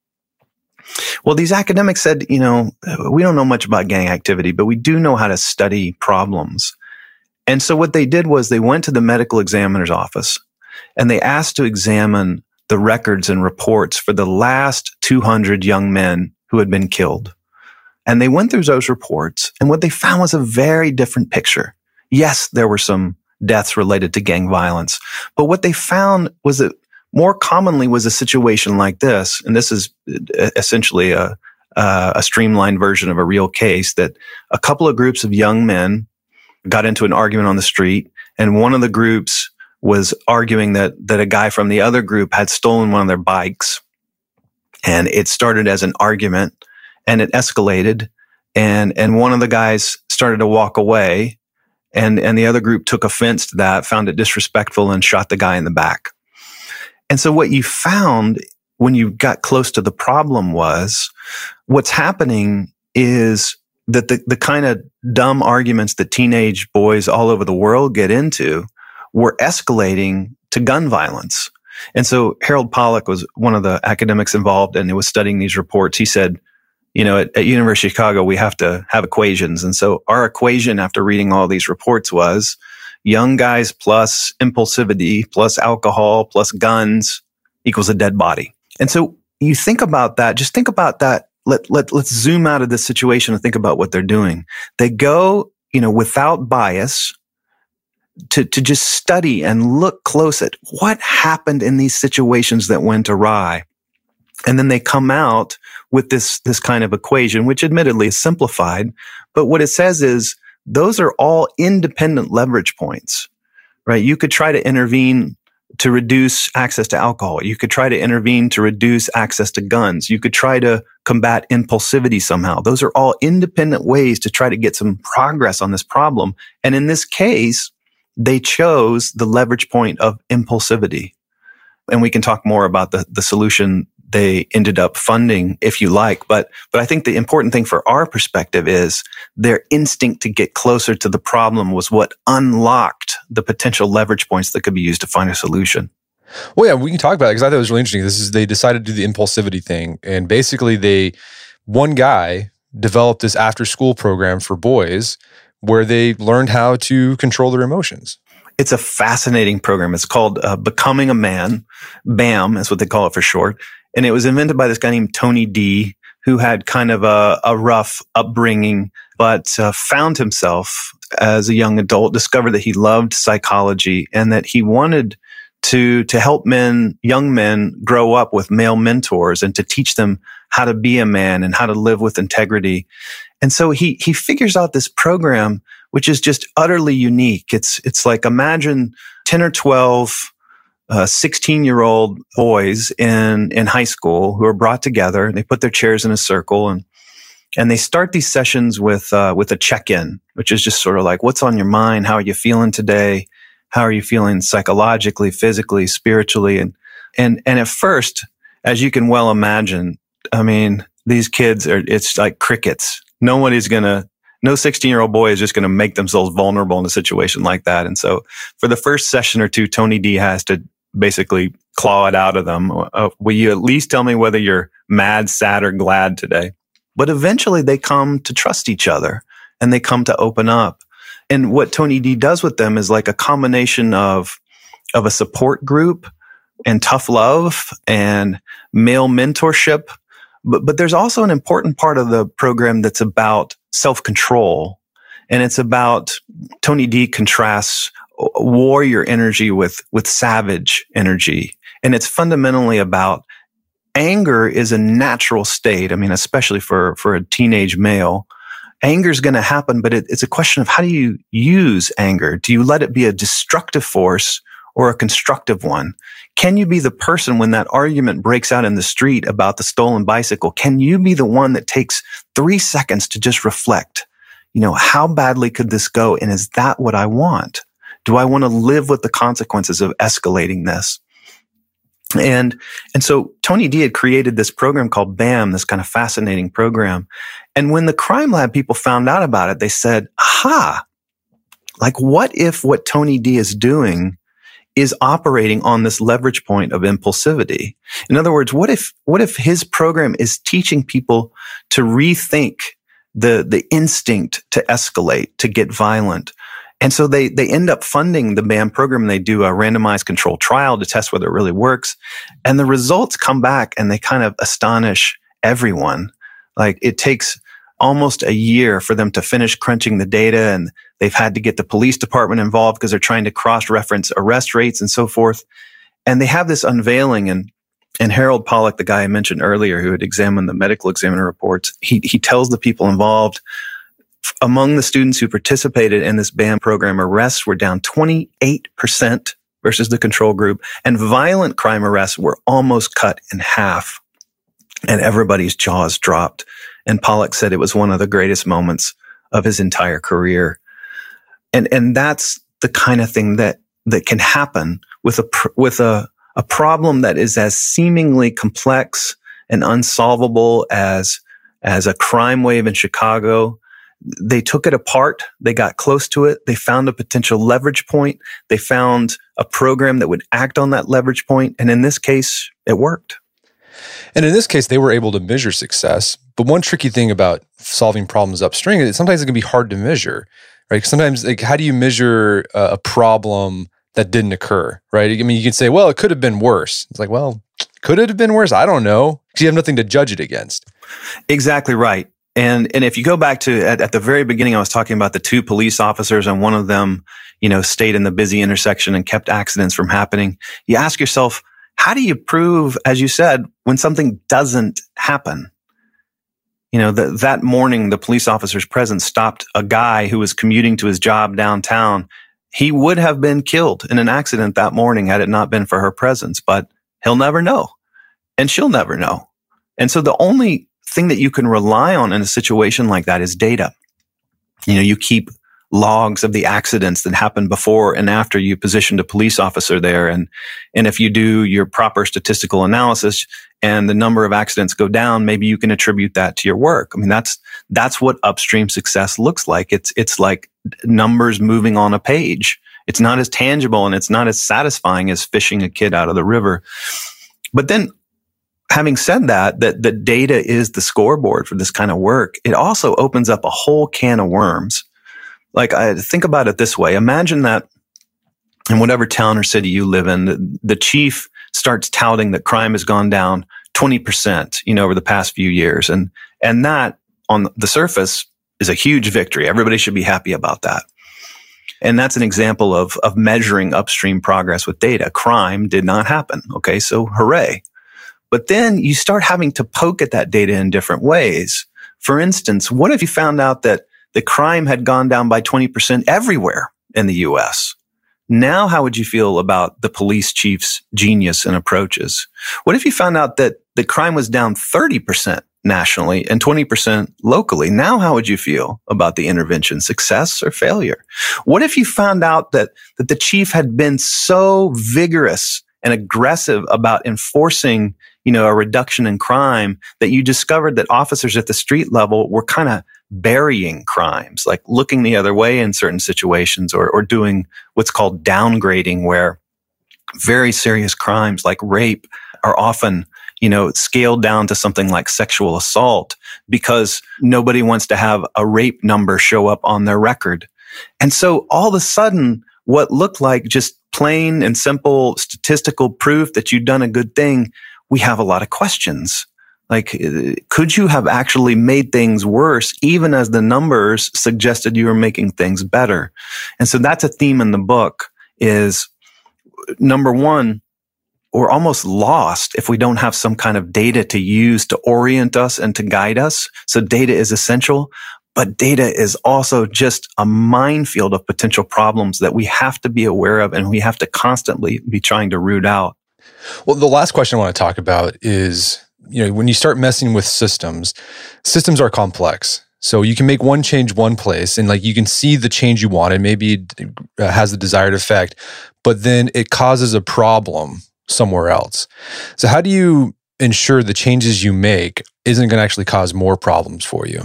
Well, these academics said, you know, we don't know much about gang activity, but we do know how to study problems. And so what they did was they went to the medical examiner's office and they asked to examine the records and reports for the last two hundred young men who had been killed. And they went through those reports, and what they found was a very different picture. Yes, there were some deaths related to gang violence, but what they found was that more commonly was a situation like this. And this is essentially a, uh, a streamlined version of a real case, that a couple of groups of young men got into an argument on the street, and one of the groups was arguing that, that a guy from the other group had stolen one of their bikes. And it started as an argument, and it escalated, and, and one of the guys started to walk away, and, and the other group took offense to that, found it disrespectful, and shot the guy in the back. And so what you found when you got close to the problem was, what's happening is that the, the kind of dumb arguments that teenage boys all over the world get into were escalating to gun violence. And so Harold Pollack was one of the academics involved, and he was studying these reports. He said, you know, at, at University of Chicago, we have to have equations. And so our equation after reading all these reports was young guys plus impulsivity plus alcohol plus guns equals a dead body. And so you think about that, just think about that. Let, let, let's zoom out of this situation and think about what they're doing. They go, you know, without bias to, to just study and look close at what happened in these situations that went awry. And then they come out with this, this kind of equation, which admittedly is simplified. But what it says is those are all independent leverage points, right? You could try to intervene to reduce access to alcohol. You could try to intervene to reduce access to guns. You could try to combat impulsivity somehow. Those are all independent ways to try to get some progress on this problem. And in this case, they chose the leverage point of impulsivity. And we can talk more about the, the solution they ended up funding if you like. But, but I think the important thing for our perspective is their instinct to get closer to the problem was what unlocked the potential leverage points that could be used to find a solution. Well, yeah, we can talk about it because I thought it was really interesting. This is, they decided to do the impulsivity thing. And basically they, one guy developed this after school program for boys where they learned how to control their emotions. It's a fascinating program. It's called uh, Becoming a Man. BAM is what they call it for short. And it was invented by this guy named Tony D, who had kind of a, a rough upbringing, but uh, found himself as a young adult, discovered that he loved psychology and that he wanted to, to help men, young men grow up with male mentors and to teach them how to be a man and how to live with integrity. And so he, he figures out this program, which is just utterly unique. It's, it's like imagine ten or twelve Uh, sixteen-year-old boys in, in high school who are brought together. They put their chairs in a circle and, and they start these sessions with, uh, with a check-in, which is just sort of like, what's on your mind? How are you feeling today? How are you feeling psychologically, physically, spiritually? And, and, and at first, as you can well imagine, I mean, these kids are, it's like crickets. No one is going to, no sixteen-year-old boy is just going to make themselves vulnerable in a situation like that. And so for the first session or two, Tony D has to basically claw it out of them. Uh, will you at least tell me whether you're mad, sad, or glad today? But eventually they come to trust each other and they come to open up. And what Tony D does with them is like a combination of, of a support group and tough love and male mentorship. But, but there's also an important part of the program that's about self-control. And it's about, Tony D contrasts warrior energy with, with savage energy. And it's fundamentally about anger is a natural state. I mean, especially for, for a teenage male, anger is going to happen, but it, it's a question of how do you use anger? Do you let it be a destructive force or a constructive one? Can you be the person when that argument breaks out in the street about the stolen bicycle? Can you be the one that takes three seconds to just reflect? You know, how badly could this go? And is that what I want? Do I want to live with the consequences of escalating this? And, and so Tony D had created this program called BAM, this kind of fascinating program. And when the crime lab people found out about it, they said, aha, like what if what Tony D is doing is operating on this leverage point of impulsivity? In other words, what if, what if his program is teaching people to rethink the, the instinct to escalate, to get violent? And so they, they end up funding the BAM program and they do a randomized controlled trial to test whether it really works. And the results come back and they kind of astonish everyone. Like it takes almost a year for them to finish crunching the data, and they've had to get the police department involved because they're trying to cross-reference arrest rates and so forth. and they have this unveiling, and and Harold Pollack, the guy I mentioned earlier, who had examined the medical examiner reports, he he tells the people involved, among the students who participated in this BAM program, arrests were down twenty-eight percent versus the control group, and violent crime arrests were almost cut in half. And everybody's jaws dropped. And Pollack said it was one of the greatest moments of his entire career. And and that's the kind of thing that that can happen with a with a a problem that is as seemingly complex and unsolvable as as a crime wave in Chicago. They took it apart. They got close to it. They found a potential leverage point. They found a program that would act on that leverage point. And in this case, it worked. And in this case, they were able to measure success. But one tricky thing about solving problems upstream is sometimes it can be hard to measure, right? Sometimes, like, how do you measure a problem that didn't occur, right? I mean, you can say, well, it could have been worse. It's like, well, could it have been worse? I don't know, because you have nothing to judge it against. Exactly right. And and if you go back to at, at the very beginning, I was talking about the two police officers, and one of them, you know, stayed in the busy intersection and kept accidents from happening. You ask yourself, how do you prove, as you said, when something doesn't happen? You know, the, that morning, the police officer's presence stopped a guy who was commuting to his job downtown. He would have been killed in an accident that morning had it not been for her presence, but he'll never know, and she'll never know. And so the only thing that you can rely on in a situation like that is data. You know, you keep logs of the accidents that happened before and after you positioned a police officer there. And, and if you do your proper statistical analysis and the number of accidents go down, maybe you can attribute that to your work. I mean, that's, that's what upstream success looks like. It's, it's like numbers moving on a page. It's not as tangible and it's not as satisfying as fishing a kid out of the river. But then, having said that, that the data is the scoreboard for this kind of work, it also opens up a whole can of worms. Like, I think about it this way. Imagine that in whatever town or city you live in, the, the chief starts touting that crime has gone down twenty percent, you know, over the past few years. And, and that on the surface is a huge victory. Everybody should be happy about that. And that's an example of, of measuring upstream progress with data. Crime did not happen. Okay. So hooray. But then you start having to poke at that data in different ways. For instance, what if you found out that the crime had gone down by twenty percent everywhere in the U S? Now, how would you feel about the police chief's genius and approaches? What if you found out that the crime was down thirty percent nationally and twenty percent locally? Now, how would you feel about the intervention, success or failure? What if you found out that, that the chief had been so vigorous and aggressive about enforcing, you know, a reduction in crime that you discovered that officers at the street level were kind of burying crimes, like looking the other way in certain situations, or, or doing what's called downgrading, where very serious crimes like rape are often, you know, scaled down to something like sexual assault because nobody wants to have a rape number show up on their record. And so all of a sudden, what looked like just plain and simple statistical proof that you'd done a good thing, we have a lot of questions. Like, could you have actually made things worse, even as the numbers suggested you were making things better? And so that's a theme in the book is, number one, we're almost lost if we don't have some kind of data to use to orient us and to guide us. So data is essential, but data is also just a minefield of potential problems that we have to be aware of and we have to constantly be trying to root out. Well, the last question I want to talk about is, you know, when you start messing with systems, systems are complex. So you can make one change one place and like you can see the change you want and maybe it has the desired effect, but then it causes a problem somewhere else. So how do you ensure the changes you make isn't going to actually cause more problems for you?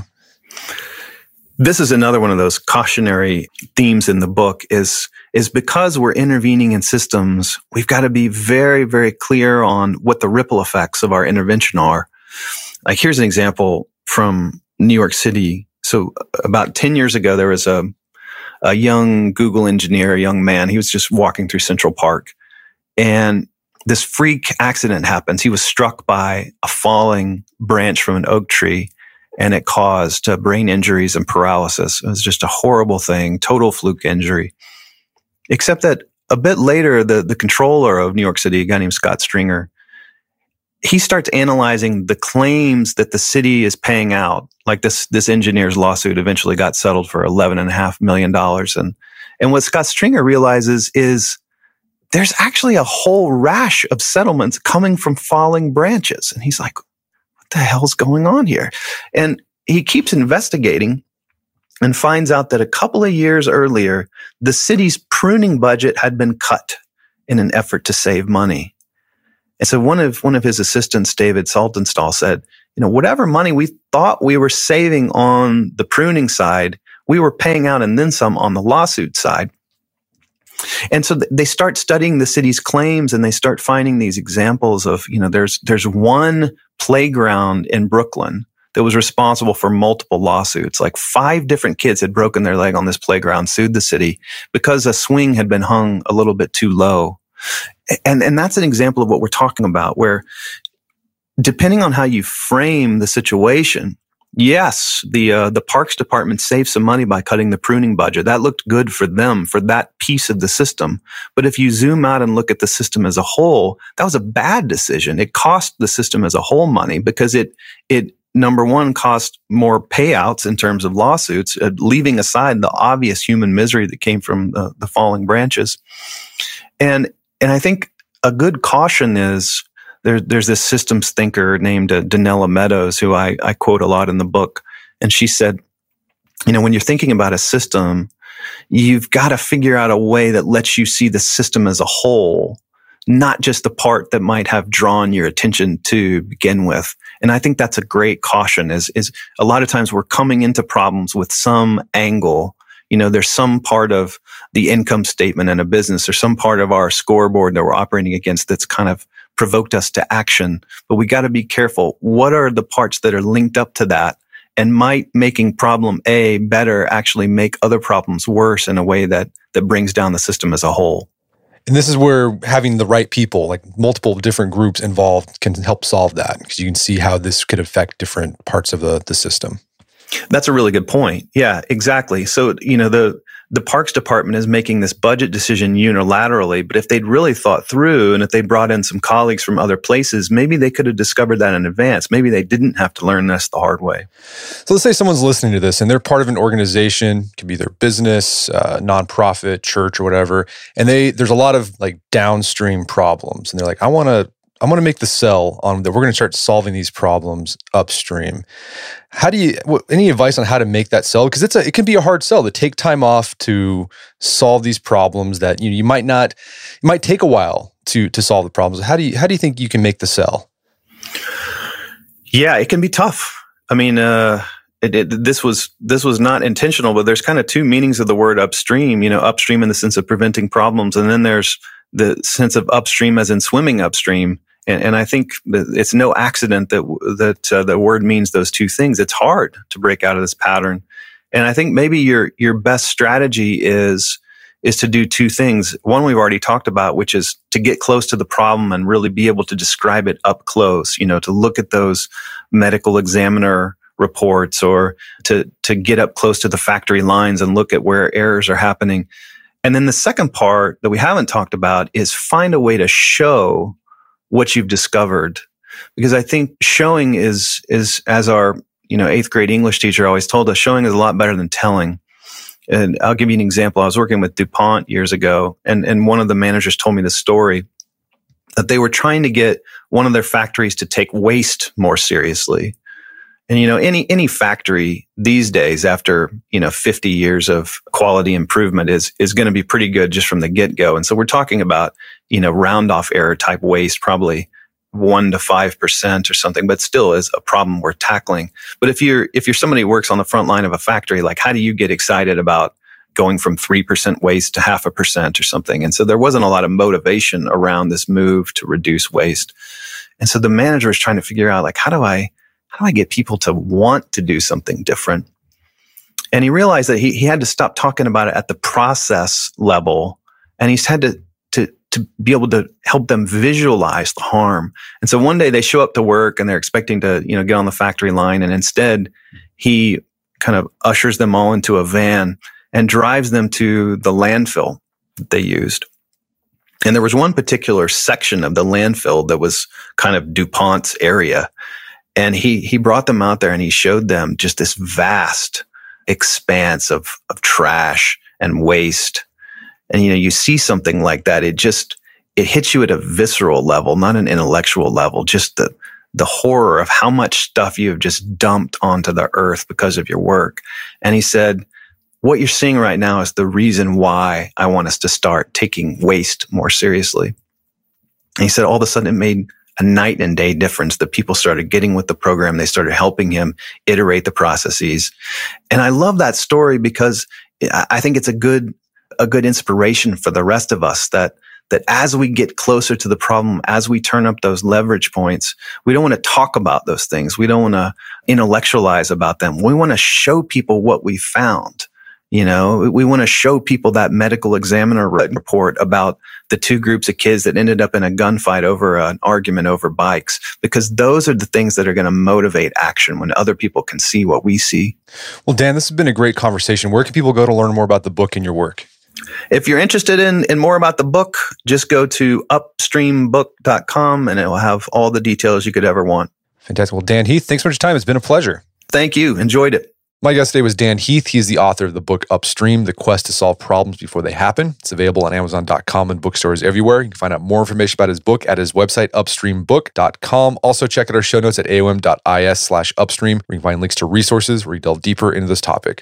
This is another one of those cautionary themes in the book is, is because we're intervening in systems, we've got to be very, very clear on what the ripple effects of our intervention are. Like, here's an example from New York City. So about ten years ago, there was a, a young Google engineer, a young man. He was just walking through Central Park and this freak accident happens. He was struck by a falling branch from an oak tree, and it caused uh, brain injuries and paralysis. It was just a horrible thing, total fluke injury. Except that a bit later, the, the controller of New York City, a guy named Scott Stringer, he starts analyzing the claims that the city is paying out. Like this, this engineer's lawsuit eventually got settled for eleven and a half million dollars. And, and what Scott Stringer realizes is there's actually a whole rash of settlements coming from falling branches. And he's like, what the hell's going on here? And he keeps investigating and finds out that a couple of years earlier, the city's pruning budget had been cut in an effort to save money. And so one of, one of his assistants, David Saltonstall, said, you know, whatever money we thought we were saving on the pruning side, we were paying out and then some on the lawsuit side. And so they start studying the city's claims and they start finding these examples of, you know, there's, there's one playground in Brooklyn that was responsible for multiple lawsuits. Like five different kids had broken their leg on this playground, sued the city because a swing had been hung a little bit too low. And, and that's an example of what we're talking about, where depending on how you frame the situation, yes, the, uh, the Parks Department saved some money by cutting the pruning budget. That looked good for them, for that piece of the system. But if you zoom out and look at the system as a whole, that was a bad decision. It cost the system as a whole money because it, it, number one, cost more payouts in terms of lawsuits, uh, leaving aside the obvious human misery that came from the, the falling branches. And, and I think a good caution is there, there's this systems thinker named uh, Donella Meadows, who I, I quote a lot in the book. And she said, you know, when you're thinking about a system, you've got to figure out a way that lets you see the system as a whole, not just the part that might have drawn your attention to begin with. And I think that's a great caution is, is a lot of times we're coming into problems with some angle. You know, there's some part of the income statement in a business or some part of our scoreboard that we're operating against that's kind of provoked us to action. But we got to be careful. What are the parts that are linked up to that? And might making problem A better actually make other problems worse in a way that, that brings down the system as a whole? And this is where having the right people, like multiple different groups involved, can help solve that, because you can see how this could affect different parts of the, the system. That's a really good point. Yeah, exactly. So, you know, the, the Parks Department is making this budget decision unilaterally, but if they'd really thought through and if they brought in some colleagues from other places, maybe they could have discovered that in advance. Maybe they didn't have to learn this the hard way. So let's say someone's listening to this and they're part of an organization, it could be their business, uh, nonprofit, church, or whatever, and they there's a lot of like downstream problems, and they're like, I want to I want to make the sell on that we're going to start solving these problems upstream. How do you, what, any advice on how to make that sell? Because it's a, it can be a hard sell to take time off to solve these problems that you know, you might not, it might take a while to to solve the problems. How do you, how do you think you can make the sell? Yeah, it can be tough. I mean, uh, it, it, this was this was not intentional, but there's kind of two meanings of the word upstream. You know, upstream in the sense of preventing problems, and then there's the sense of upstream as in swimming upstream. And, and I think it's no accident that that uh, the word means those two things. It's hard to break out of this pattern, and I think maybe your your best strategy is is to do two things. One we've already talked about, which is to get close to the problem and really be able to describe it up close. You know, to look at those medical examiner reports, or to to get up close to the factory lines and look at where errors are happening. And then the second part that we haven't talked about is find a way to show what you've discovered. Because I think showing is, is as our, you know, eighth grade English teacher always told us, showing is a lot better than telling. And I'll give you an example. I was working with DuPont years ago, and, and one of the managers told me this story that they were trying to get one of their factories to take waste more seriously. And, you know, any, any factory these days after, you know, fifty years of quality improvement is, is going to be pretty good just from the get-go. And so we're talking about, you know, round off error type waste, probably one to five percent or something, but still is a problem worth tackling. But if you're, if you're somebody who works on the front line of a factory, like how do you get excited about going from three percent waste to half a percent or something? And so there wasn't a lot of motivation around this move to reduce waste. And so the manager was trying to figure out, like, how do I, how do I get people to want to do something different? And he realized that he, he had to stop talking about it at the process level, and he's had to, to, to be able to help them visualize the harm. And so one day they show up to work and they're expecting to, you know, get on the factory line. And instead he kind of ushers them all into a van and drives them to the landfill that they used. And there was one particular section of the landfill that was kind of DuPont's area. And he, he brought them out there and he showed them just this vast expanse of, of trash and waste. And, you know, you see something like that. It just, it hits you at a visceral level, not an intellectual level, just the, the horror of how much stuff you have just dumped onto the earth because of your work. And he said, what you're seeing right now is the reason why I want us to start taking waste more seriously. And he said all of a sudden it made a night and day difference that people started getting with the program. They started helping him iterate the processes. And I love that story because I think it's a good, a good inspiration for the rest of us that, that as we get closer to the problem, as we turn up those leverage points, we don't want to talk about those things. We don't want to intellectualize about them. We want to show people what we found. You know, we want to show people that medical examiner report about the two groups of kids that ended up in a gunfight over an argument over bikes, because those are the things that are going to motivate action when other people can see what we see. Well, Dan, this has been a great conversation. Where can people go to learn more about the book and your work? If you're interested in, in more about the book, just go to upstream book dot com and it will have all the details you could ever want. Fantastic. Well, Dan Heath, thanks so much for your time. It's been a pleasure. Thank you. Enjoyed it. My guest today was Dan Heath. He is the author of the book Upstream, The Quest to Solve Problems Before They Happen. It's available on amazon dot com and bookstores everywhere. You can find out more information about his book at his website, upstream book dot com. Also, check out our show notes at A O M dot I S slash upstream, where you can find links to resources where you delve deeper into this topic.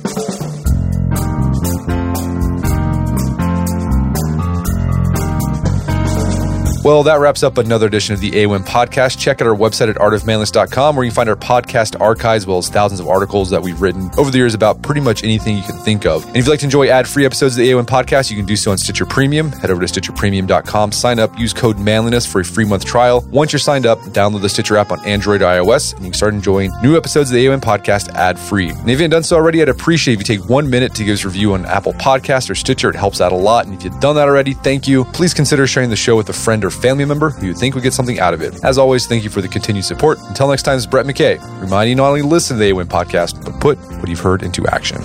Well, that wraps up another edition of the A O M Podcast. Check out our website at art of manliness dot com, where you can find our podcast archives, as well as thousands of articles that we've written over the years about pretty much anything you can think of. And if you'd like to enjoy ad-free episodes of the A O M Podcast, you can do so on Stitcher Premium. Head over to stitcher premium dot com, sign up, use code manliness for a free month trial. Once you're signed up, download the Stitcher app on Android or iOS, and you can start enjoying new episodes of the A O M Podcast ad-free. And if you haven't done so already, I'd appreciate if you take one minute to give us a review on Apple Podcasts or Stitcher. It helps out a lot. And if you've done that already, thank you. Please consider sharing the show with a friend or family member who you think would get something out of it. As always, thank you for the continued support. Until next time, it's Brett McKay, reminding you not only to listen to the A O M Podcast, but put what you've heard into action.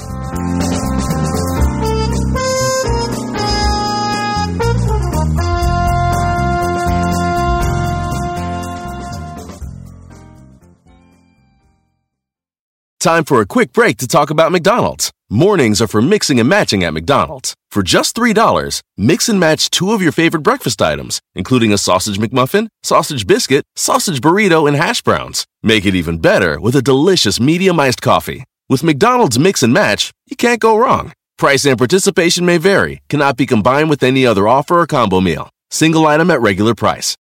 Time for a quick break to talk about McDonald's. Mornings are for mixing and matching at McDonald's. For just three dollars, mix and match two of your favorite breakfast items, including a sausage McMuffin, sausage biscuit, sausage burrito, and hash browns. Make it even better with a delicious medium iced coffee. With McDonald's Mix and Match, you can't go wrong. Price and participation may vary, cannot be combined with any other offer or combo meal. Single item at regular price.